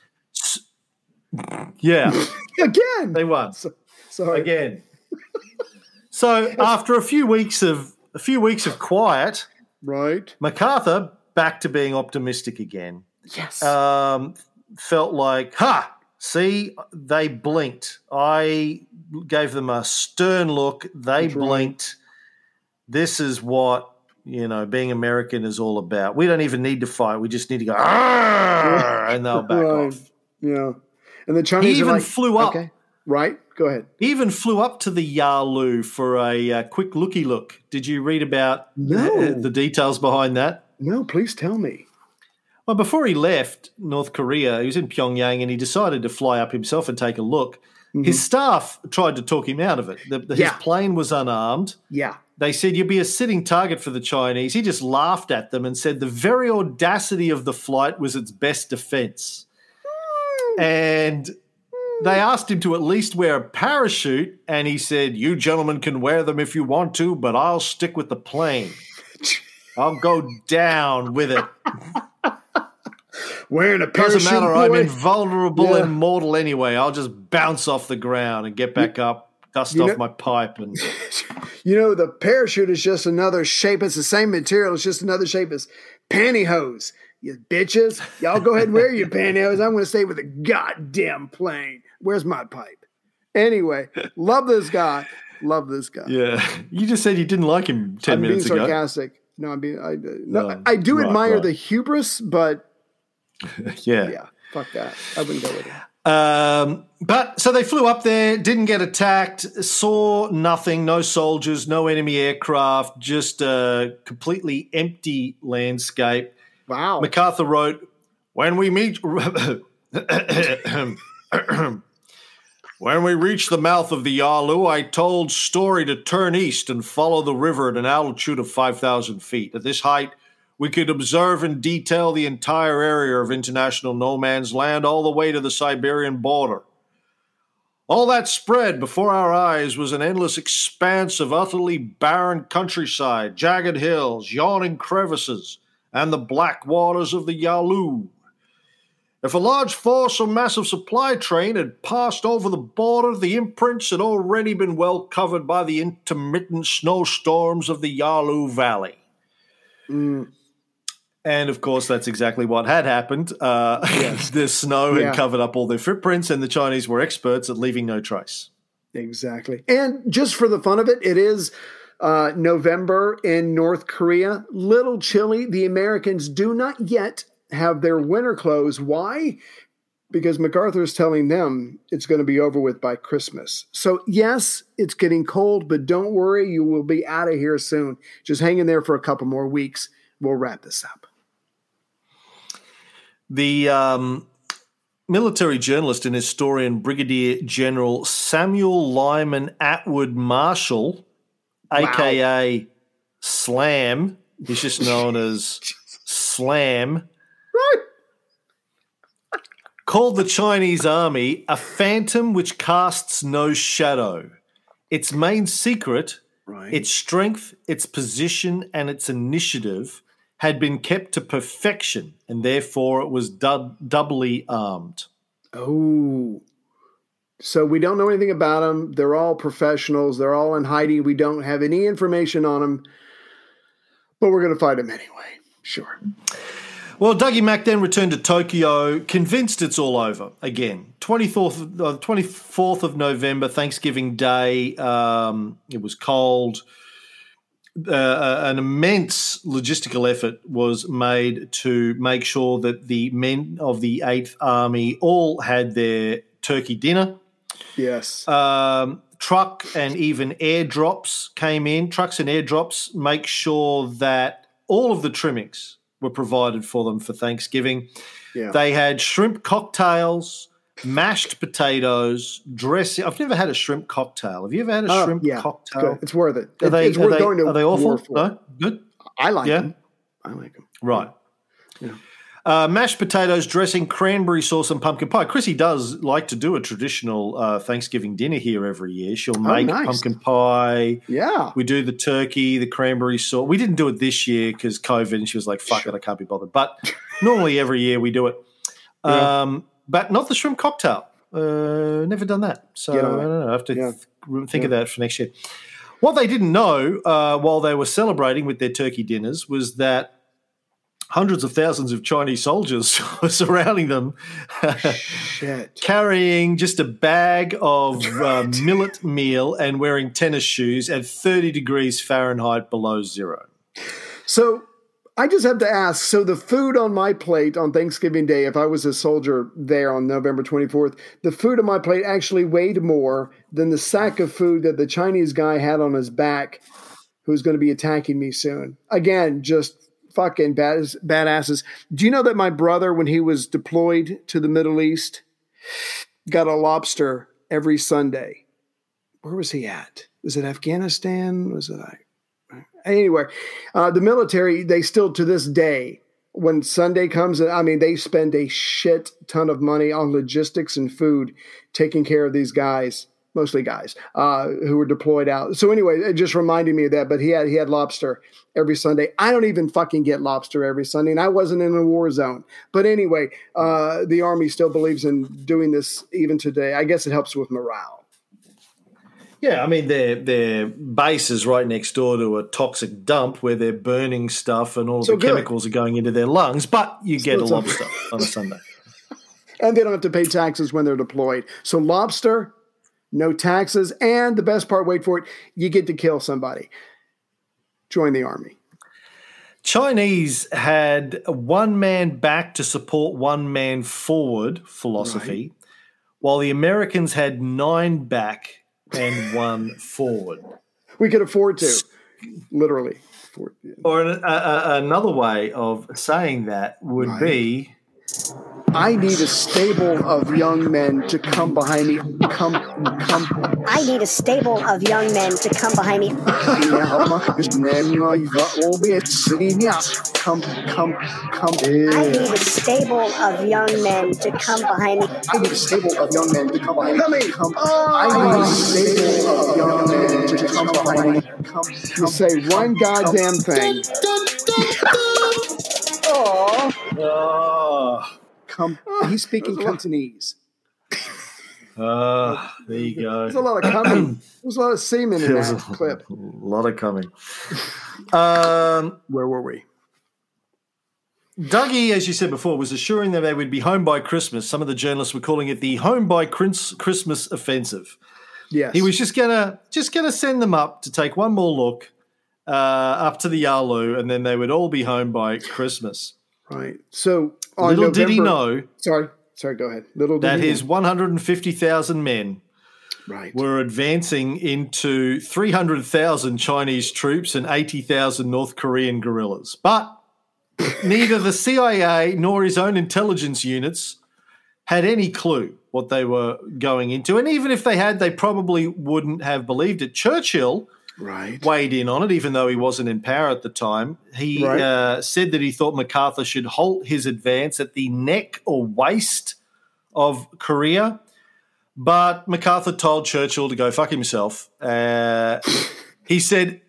Yeah. Again. They won. Sorry. Again. So after a few weeks of quiet, right, MacArthur back to being optimistic again. Yes. Felt like, see, they blinked. I gave them a stern look. They blinked. This is what, being American is all about. We don't even need to fight. We just need to go, and they'll back off. Yeah. And the Chinese even flew up. Okay. Right. Go ahead. Even flew up to the Yalu for a quick looky look. Did you read about the details behind that? No, please tell me. Well, before he left North Korea, he was in Pyongyang and he decided to fly up himself and take a look. Mm-hmm. His staff tried to talk him out of it. His plane was unarmed. Yeah. they said you'd be a sitting target for the Chinese. He just laughed at them and said the very audacity of the flight was its best defense. And they asked him to at least wear a parachute, and he said, "You gentlemen can wear them if you want to, but I'll stick with the plane. I'll go down with it. Wearing a parachute, Doesn't matter, boy. I'm invulnerable Yeah. and mortal anyway. I'll just bounce off the ground and get back up, dust off my pipe." And You know, the parachute is just another shape. It's the same material. It's just another shape as pantyhose. You bitches. Y'all go ahead and wear your pantyhose. I'm going to stay with the goddamn plane. Where's my pipe? Anyway, love this guy. Love this guy. yeah, you just said you didn't like him 10 I'm being minutes ago. sarcastic. No, I'm being. No, I do right, admire right. the hubris, but Yeah. yeah, fuck that. I wouldn't go with it. But so they flew up there, didn't get attacked, saw nothing, no soldiers, no enemy aircraft, just a completely empty landscape. Wow. MacArthur wrote, when we reached the mouth of the Yalu, I told Story to turn east and follow the river at an altitude of 5,000 feet. At this height, we could observe in detail the entire area of international no man's land all the way to the Siberian border. All that spread before our eyes was an endless expanse of utterly barren countryside, jagged hills, yawning crevices, and the black waters of the Yalu. If a large force or massive supply train had passed over the border, the imprints had already been well covered by the intermittent snowstorms of the Yalu Valley. And, of course, that's exactly what had happened. The snow had covered up all their footprints, and the Chinese were experts at leaving no trace. Exactly. And just for the fun of it, it is November in North Korea. Little chilly. The Americans do not yet have their winter clothes. Why? Because MacArthur is telling them it's going to be over with by Christmas. So, yes, it's getting cold, but don't worry. You will be out of here soon. Just hang in there for a couple more weeks. We'll wrap this up. The military journalist and historian Brigadier General Samuel Lyman Atwood Marshall, a.k.a. Slam, he's just known as Slam, Right. called the Chinese army a phantom which casts no shadow. Its main secret, its strength, its position, and its initiative had been kept to perfection, and therefore it was doubly armed. Oh. So we don't know anything about them. They're all professionals. They're all in hiding. We don't have any information on them, but we're going to fight them anyway. Sure. Well, Dougie Mack then returned to Tokyo, convinced it's all over again. 24th of November, Thanksgiving Day. It was cold. An immense logistical effort was made to make sure that the men of the 8th Army all had their turkey dinner. Yes. Truck and even airdrops came in. Trucks and airdrops make sure that all of the trimmings were provided for them for Thanksgiving. Yeah. They had shrimp cocktails, mashed potatoes, dressing. I've never had a shrimp cocktail. Have you ever had a shrimp cocktail? Good. It's worth it. Are they awful? war for. No? Good? I like them. I like them. Right. Yeah. Mashed potatoes, dressing, cranberry sauce, and pumpkin pie. Chrissy does like to do a traditional Thanksgiving dinner here every year. She'll make pumpkin pie. Yeah. We do the turkey, the cranberry sauce. We didn't do it this year because COVID, and she was like, fuck it, I can't be bothered. But normally every year we do it. But not the shrimp cocktail. Never done that. So I don't know. I have to think of that for next year. What they didn't know while they were celebrating with their turkey dinners was that hundreds of thousands of Chinese soldiers were surrounding them, carrying just a bag of millet meal and wearing tennis shoes at 30 degrees Fahrenheit below zero. So I just have to ask, so the food on my plate on Thanksgiving Day, if I was a soldier there on November 24th, the food on my plate actually weighed more than the sack of food that the Chinese guy had on his back who's going to be attacking me soon. Again, just fucking badasses. Do you know that my brother, when he was deployed to the Middle East, got a lobster every Sunday? Where was he at? Was it Afghanistan? Was it Anyway, the military, they still to this day, when Sunday comes, they spend a shit ton of money on logistics and food, taking care of these guys, mostly guys, who were deployed out. So anyway, it just reminded me of that. But he had lobster every Sunday. I don't even fucking get lobster every Sunday, and I wasn't in a war zone. But anyway, the Army still believes in doing this even today. I guess it helps with morale. Yeah, I mean, their base is right next door to a toxic dump where they're burning stuff and all the chemicals are going into their lungs, but you get a lobster on a Sunday. And they don't have to pay taxes when they're deployed. So lobster, no taxes, and the best part, wait for it, you get to kill somebody. Join the Army. Chinese had a one man back to support one man forward philosophy, while the Americans had 9 back and 1 forward. We could afford to, literally. Or another way of saying that would be, I need a stable of young men to come behind me. Come. I need a stable of young men to come behind me. Come. I need a stable of young men to come behind me. I need a stable of young men to come behind me. I need a stable of young men to come behind me. You say one goddamn thing. Come. He's speaking Cantonese. There you go. There's a lot of coming. There's a lot of semen in that clip. A lot of coming. Where were we? Dougie, as you said before, was assuring them they would be home by Christmas. Some of the journalists were calling it the home by Christmas offensive. Yes. He was just gonna send them up to take one more look up to the Yalu, and then they would all be home by Christmas. Right. So little did he know. Sorry, go ahead. That his 150,000 men right. were advancing into 300,000 Chinese troops and 80,000 North Korean guerrillas. But neither the CIA nor his own intelligence units had any clue what they were going into. And even if they had, they probably wouldn't have believed it. Churchill weighed in on it, even though he wasn't in power at the time. He said that he thought MacArthur should halt his advance at the neck or waist of Korea. But MacArthur told Churchill to go fuck himself. He said,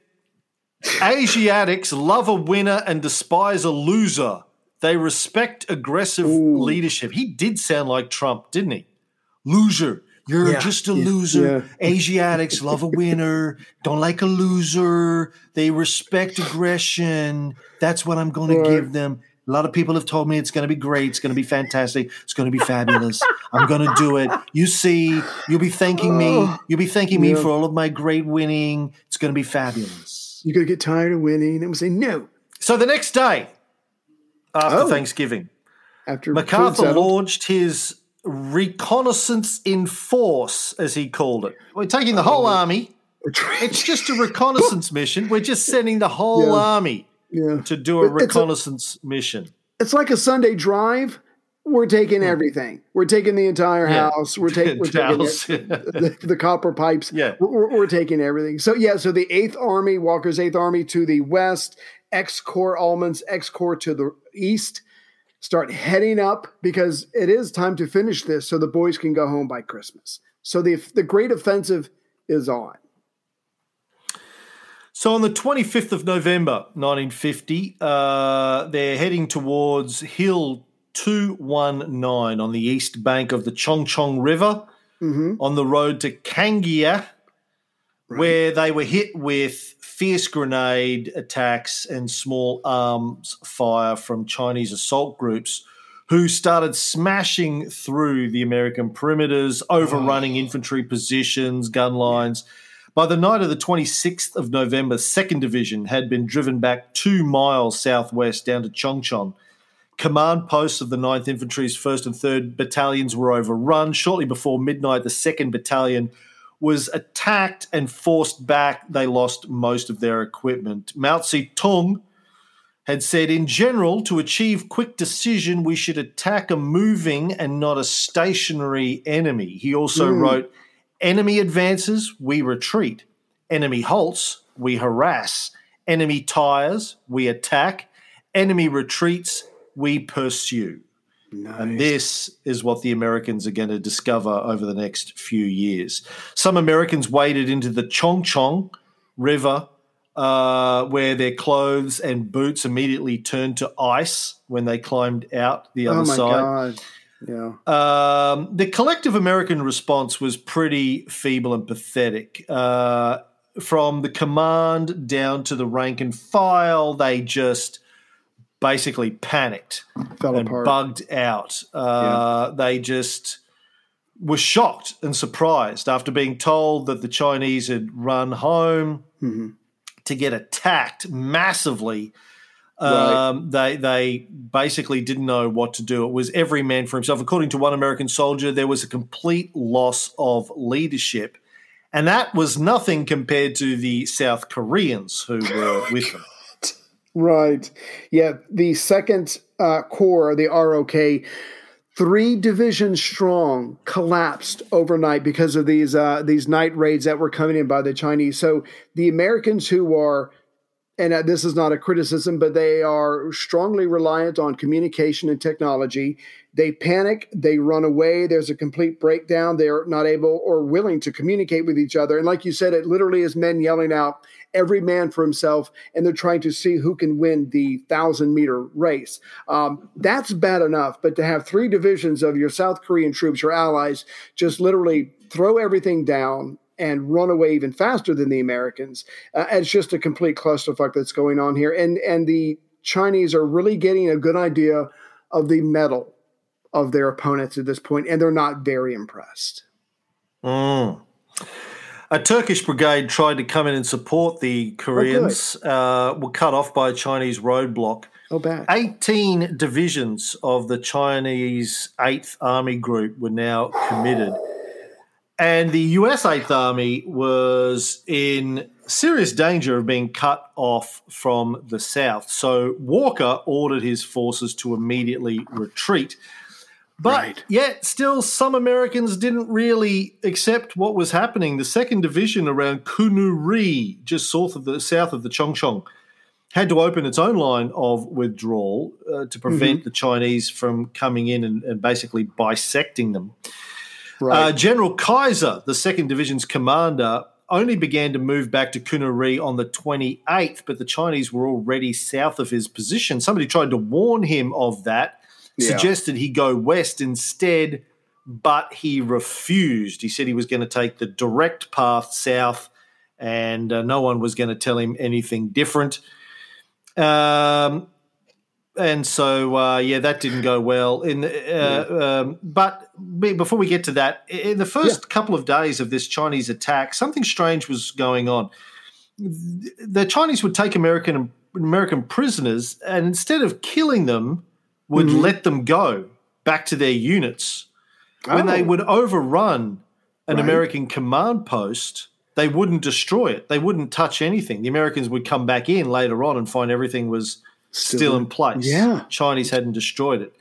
Asiatics love a winner and despise a loser. They respect aggressive leadership. He did sound like Trump, didn't he? Loser. You're just a loser. Yeah. Asiatics love a winner, don't like a loser. They respect aggression. That's what I'm going to give them. A lot of people have told me it's going to be great. It's going to be fantastic. It's going to be fabulous. I'm going to do it. You see, you'll be thanking me. You'll be thanking me for all of my great winning. It's going to be fabulous. You're going to get tired of winning. And say no. So the next day after Thanksgiving, MacArthur launched his reconnaissance in force, as he called it. We're taking the whole army. It's just a reconnaissance mission. We're just sending the whole army to do a reconnaissance mission. It's like a Sunday drive. We're taking everything. We're taking the entire house. We're taking the copper pipes. Yeah. We're taking everything. So, so the 8th Army, Walker's 8th Army to the west, X-Corps, Ullman's X-Corps to the east, start heading up because it is time to finish this so the boys can go home by Christmas. So the great offensive is on. So on the 25th of November, 1950, they're heading towards Hill 219 on the east bank of the Chongchong River on the road to Kangia, where they were hit with fierce grenade attacks and small arms fire from Chinese assault groups who started smashing through the American perimeters, overrunning infantry positions, gun lines. By the night of the 26th of November, 2nd Division had been driven back 2 miles southwest down to Chongchon. Command posts of the 9th Infantry's 1st and 3rd Battalions were overrun. Shortly before midnight, the 2nd Battalion was attacked and forced back. They lost most of their equipment. Mao Zedong had said, in general, to achieve quick decision, we should attack a moving and not a stationary enemy. He also wrote, enemy advances, we retreat. Enemy halts, we harass. Enemy tires, we attack. Enemy retreats, we pursue. Nice. And this is what the Americans are going to discover over the next few years. Some Americans waded into the Chongchong River, where their clothes and boots immediately turned to ice when they climbed out the other side. God. Yeah. The collective American response was pretty feeble and pathetic. From the command down to the rank and file, they just basically panicked and bugged out. They just were shocked and surprised after being told that the Chinese had run home to get attacked massively. They basically didn't know what to do. It was every man for himself. According to one American soldier, there was a complete loss of leadership. And that was nothing compared to the South Koreans who were with them. Right. Yeah. The Second Corps, the ROK, 3 divisions strong, collapsed overnight because of these night raids that were coming in by the Chinese. So the Americans who are, and this is not a criticism, but they are strongly reliant on communication and technology. They panic, they run away, there's a complete breakdown. They're not able or willing to communicate with each other. And like you said, it literally is men yelling out, every man for himself, and they're trying to see who can win the 1,000-meter race. That's bad enough, but to have 3 divisions of your South Korean troops, your allies, just literally throw everything down and run away even faster than the Americans, it's just a complete clusterfuck that's going on here. And the Chinese are really getting a good idea of the mettle of their opponents at this point, and they're not very impressed. A Turkish brigade tried to come in and support the Koreans, were cut off by a Chinese roadblock. Oh, bad. 18 divisions of the Chinese 8th Army Group were now committed. And the US 8th Army was in serious danger of being cut off from the south. So Walker ordered his forces to immediately retreat. But yet still some Americans didn't really accept what was happening. The 2nd Division around Kunuri, just south of the Chongchong, had to open its own line of withdrawal to prevent the Chinese from coming in and basically bisecting them. Right. General Kaiser, the 2nd Division's commander, only began to move back to Kunuri on the 28th, but the Chinese were already south of his position. Somebody tried to warn him of that, suggested he go west instead, but he refused. He said he was going to take the direct path south and no one was going to tell him anything different. And so, that didn't go well. But before we get to that, in the first couple of days of this Chinese attack, something strange was going on. The Chinese would take American prisoners and instead of killing them, would let them go back to their units. When they would overrun an American command post, they wouldn't destroy it. They wouldn't touch anything. The Americans would come back in later on and find everything was still in place. Yeah. Chinese hadn't destroyed it.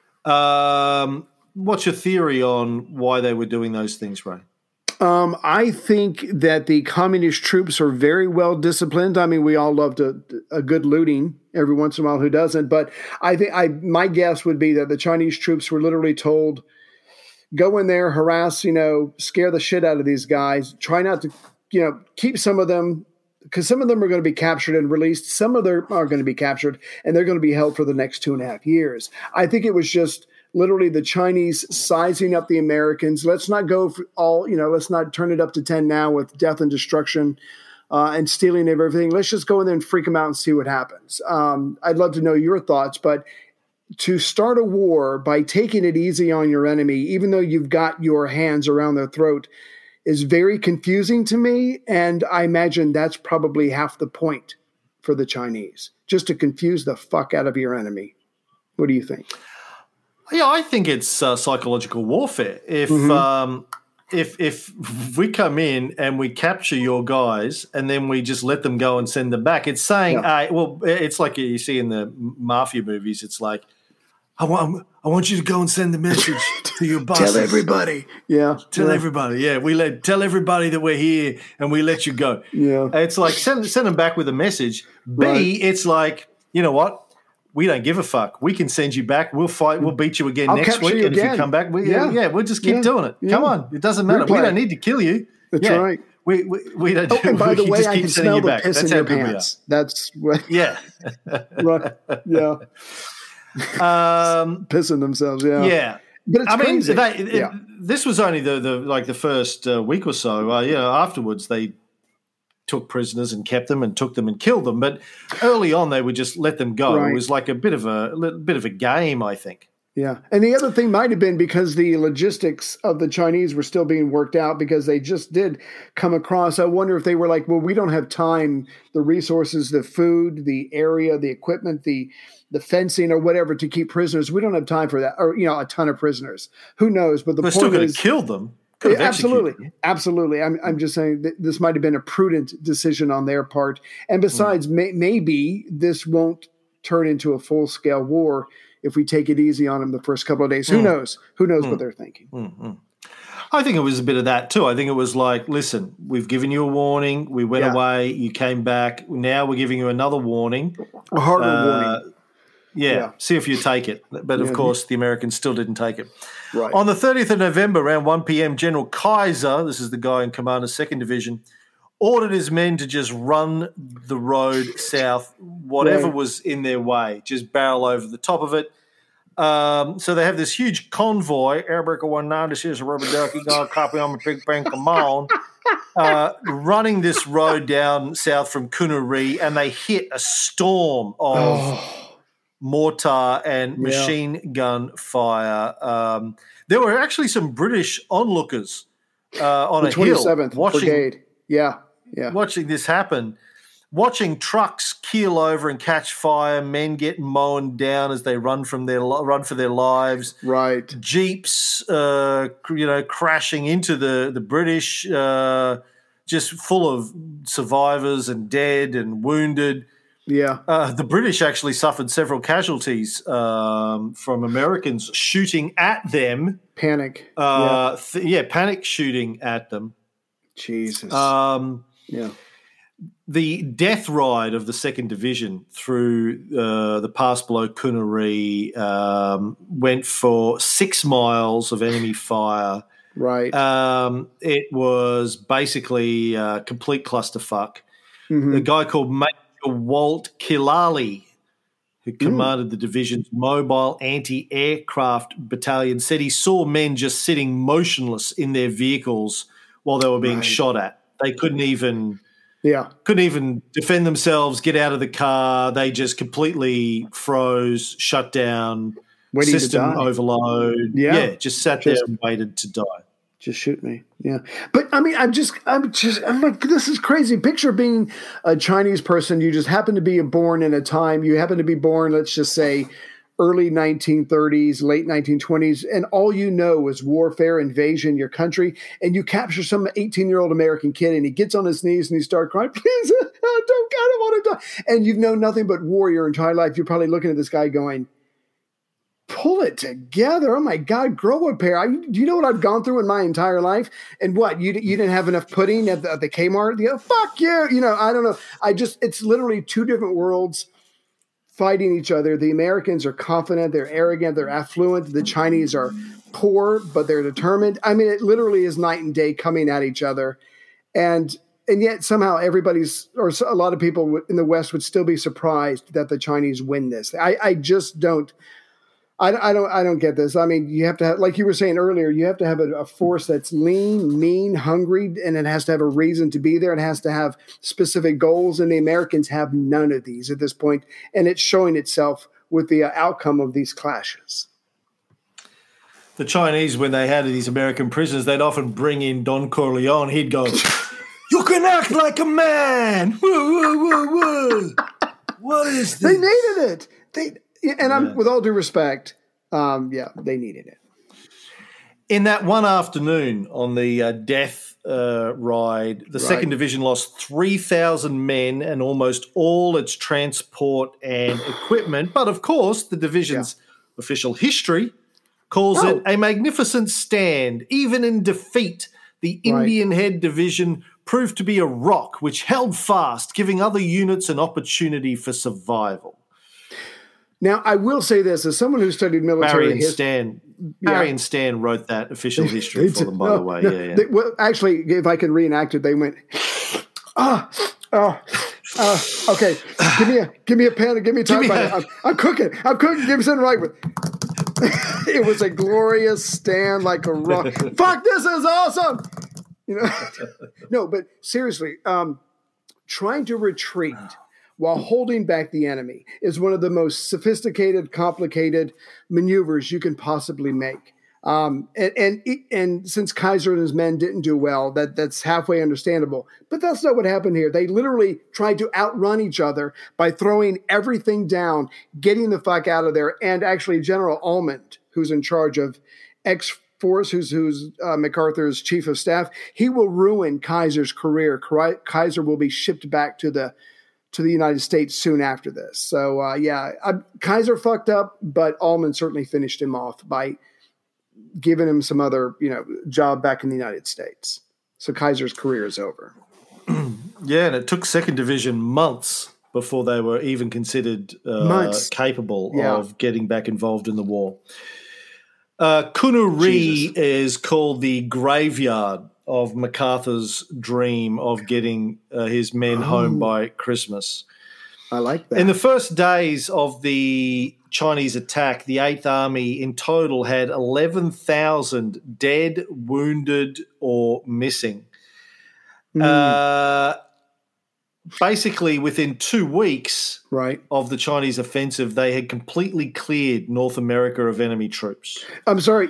What's your theory on why they were doing those things, Ray? I think that the communist troops are very well disciplined. I mean, we all love a good looting every once in a while. Who doesn't? But I think my guess would be that the Chinese troops were literally told, go in there, harass, scare the shit out of these guys. Try not to, keep some of them, because some of them are going to be captured and released. Some of them are going to be captured and they're going to be held for the next 2.5 years. I think it was just literally the Chinese sizing up the Americans. Let's not go for all, let's not turn it up to 10 now with death and destruction and stealing of everything. Let's just go in there and freak them out and see what happens. I'd love to know your thoughts, but to start a war by taking it easy on your enemy, even though you've got your hands around their throat, is very confusing to me. And I imagine that's probably half the point for the Chinese, just to confuse the fuck out of your enemy. What do you think? Yeah, I think it's psychological warfare. If we come in and we capture your guys and then we just let them go and send them back, it's saying, it's like you see in the mafia movies. It's like, I want you to go and send the message to your bosses. Tell everybody. Yeah. Tell everybody. Yeah, tell everybody that we're here and we let you go. Yeah. It's like send them back with a message. B, it's like, you know what? We don't give a fuck. We can send you back. We'll fight. We'll beat you again next week. And if you come back, we'll just keep doing it. Come on. It doesn't matter. We don't need to kill you. That's right. We don't. Oh, and by the way, I can smell the piss in your good pants. That's what. Yeah. Right. Yeah. Pissing themselves. Yeah. Yeah. But it's crazy. This was only the first week or so. Afterwards they took prisoners and kept them and took them and killed them. But early on, they would just let them go. Right. It was like a bit of a game, I think. Yeah. And the other thing might have been because the logistics of the Chinese were still being worked out because they just did come across. I wonder if they were like, well, we don't have time, the resources, the food, the area, the equipment, the fencing or whatever to keep prisoners. We don't have time for that. Or, a ton of prisoners. Who knows? But the point still going to kill them. Absolutely. I'm just saying that this might have been a prudent decision on their part. And besides, maybe this won't turn into a full-scale war if we take it easy on them the first couple of days. Who knows? Who knows what they're thinking? I think it was a bit of that too. I think it was like, listen, we've given you a warning. We went away. You came back. Now we're giving you another warning. A harder warning. Yeah, see if you take it. But, of course, the Americans still didn't take it. Right. On the 30th of November, around 1 p.m., General Kaiser, this is the guy in command of 2nd Division, ordered his men to just run the road south, whatever was in their way, just barrel over the top of it. So they have this huge convoy, Airbaker 190, this is a rubber ducky, got a copy on my big bang, come on, running this road down south from Kunuri, and they hit a storm of mortar and machine gun fire. There were actually some British onlookers on a hill 27th Brigade. Yeah. Watching this happen, watching trucks keel over and catch fire, men get mown down as they run for their lives. Right. Jeeps, crashing into the British, just full of survivors and dead and wounded. Yeah. The British actually suffered several casualties from Americans shooting at them. Panic. Panic shooting at them. Jesus. The death ride of the 2nd Division through the pass below Kunuri went for 6 miles of enemy fire. Right. It was basically a complete clusterfuck. A guy called Major Walt Kilali, who commanded the division's mobile anti-aircraft battalion, said he saw men just sitting motionless in their vehicles while they were being shot at. They couldn't even defend themselves, get out of the car. They just completely froze, shut down, system overload. Yeah, just sat there and waited to die. Just shoot me. Yeah. But I mean, I'm like, this is crazy. Picture being a Chinese person. You just happen to be born in a time, you happen to be born, let's just say early 1930s, late 1920s. And all you know is warfare, invasion, your country. And you capture some 18-year-old American kid and he gets on his knees and he starts crying, please, I don't want to die. And you've known nothing but war your entire life. You're probably looking at this guy going, pull it together. Oh, my God, grow a pair. Do you know what I've gone through in my entire life? And what, you didn't have enough pudding at the Kmart? Fuck you. I don't know. It's literally two different worlds fighting each other. The Americans are confident. They're arrogant. They're affluent. The Chinese are poor, but they're determined. I mean, it literally is night and day coming at each other. And yet somehow a lot of people in the West would still be surprised that the Chinese win this. I just don't. I don't get this. I mean, you have to have, like you were saying earlier, you have to have a force that's lean, mean, hungry, and it has to have a reason to be there. It has to have specific goals, and the Americans have none of these at this point, and it's showing itself with the outcome of these clashes. The Chinese, when they had these American prisoners, they'd often bring in Don Corleone. He'd go, "You can act like a man." Whoa, whoa, whoa, whoa. What is this? They needed it. I'm with all due respect, they needed it. In that one afternoon on the death ride, the 2nd Division lost 3,000 men and almost all its transport and equipment. But, of course, the division's official history calls it a magnificent stand. Even in defeat, the Indian Head Division proved to be a rock which held fast, giving other units an opportunity for survival. Now, I will say this, as someone who studied military history. Barry and Stan wrote that official history for them, by the way. Well, actually, if I can reenact it, they went, okay, give me a pen and give me time. I'm cooking. Give me something right with. It was a glorious stand like a rock. Fuck, this is awesome. No, but seriously, trying to retreat while holding back the enemy is one of the most sophisticated, complicated maneuvers you can possibly make. And since Kaiser and his men didn't do well, that's halfway understandable. But that's not what happened here. They literally tried to outrun each other by throwing everything down, getting the fuck out of there. And actually, General Almond, who's in charge of X-Force, who's MacArthur's chief of staff, he will ruin Kaiser's career. Kaiser will be shipped back to the United States soon after this. So, Kaiser fucked up, but Almond certainly finished him off by giving him some other, job back in the United States. So Kaiser's career is over. Yeah, and it took 2nd Division months before they were even considered capable of getting back involved in the war. Kunuri is called the graveyard of MacArthur's dream of getting his men home by Christmas. I like that. In the first days of the Chinese attack, the 8th Army in total had 11,000 dead, wounded, or missing. Basically, within 2 weeks of the Chinese offensive, they had completely cleared North America of enemy troops. I'm sorry,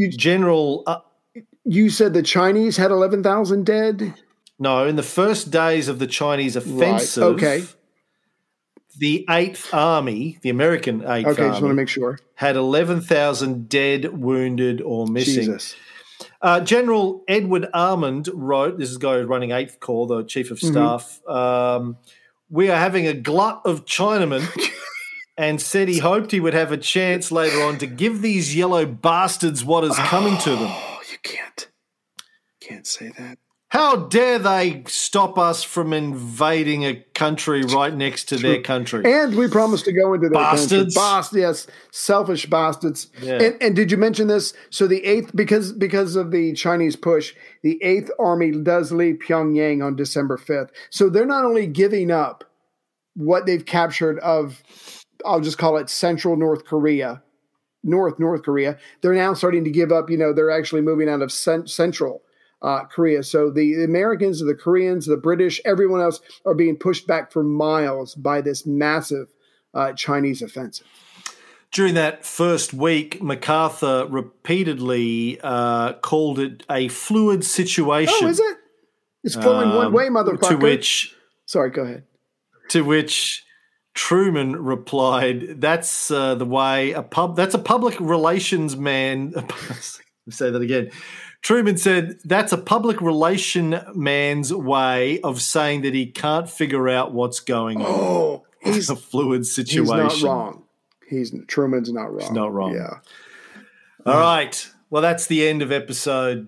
you said the Chinese had 11,000 dead? No, in the first days of the Chinese offensive, the 8th Army, the American 8th Army, just want to make sure, had 11,000 dead, wounded, or missing. Jesus. General Edward Armand wrote, this is the guy running 8th Corps, the chief of staff, we are having a glut of Chinamen, and said he hoped he would have a chance later on to give these yellow bastards what is coming to them. Oh, you can't say that. How dare they stop us from invading a country right next to their country? And we promised to go into their bastards. Country. Yes, selfish bastards. Yeah. And did you mention this? So the 8th, because of the Chinese push, the 8th Army does leave Pyongyang on December 5th. So they're not only giving up what they've captured of, I'll just call it central North Korea, North Korea. They're now starting to give up, they're actually moving out of central Korea. So the Americans, the Koreans, the British, everyone else are being pushed back for miles by this massive Chinese offensive. During that first week, MacArthur repeatedly called it a fluid situation. Oh, is it? It's flowing one way, motherfucker. Sorry, go ahead. To which Truman replied, "That's the way that's a public relations man." Say that again. Truman said, "That's a public relation man's way of saying that he can't figure out what's going on." Oh, it's a fluid situation. He's not wrong. Truman's not wrong. He's not wrong. Yeah. All right. Well, that's the end of episode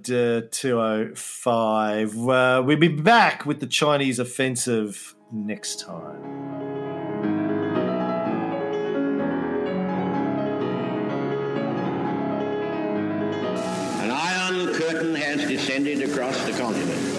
205. We'll be back with the Chinese offensive next time. An iron curtain has descended across the continent.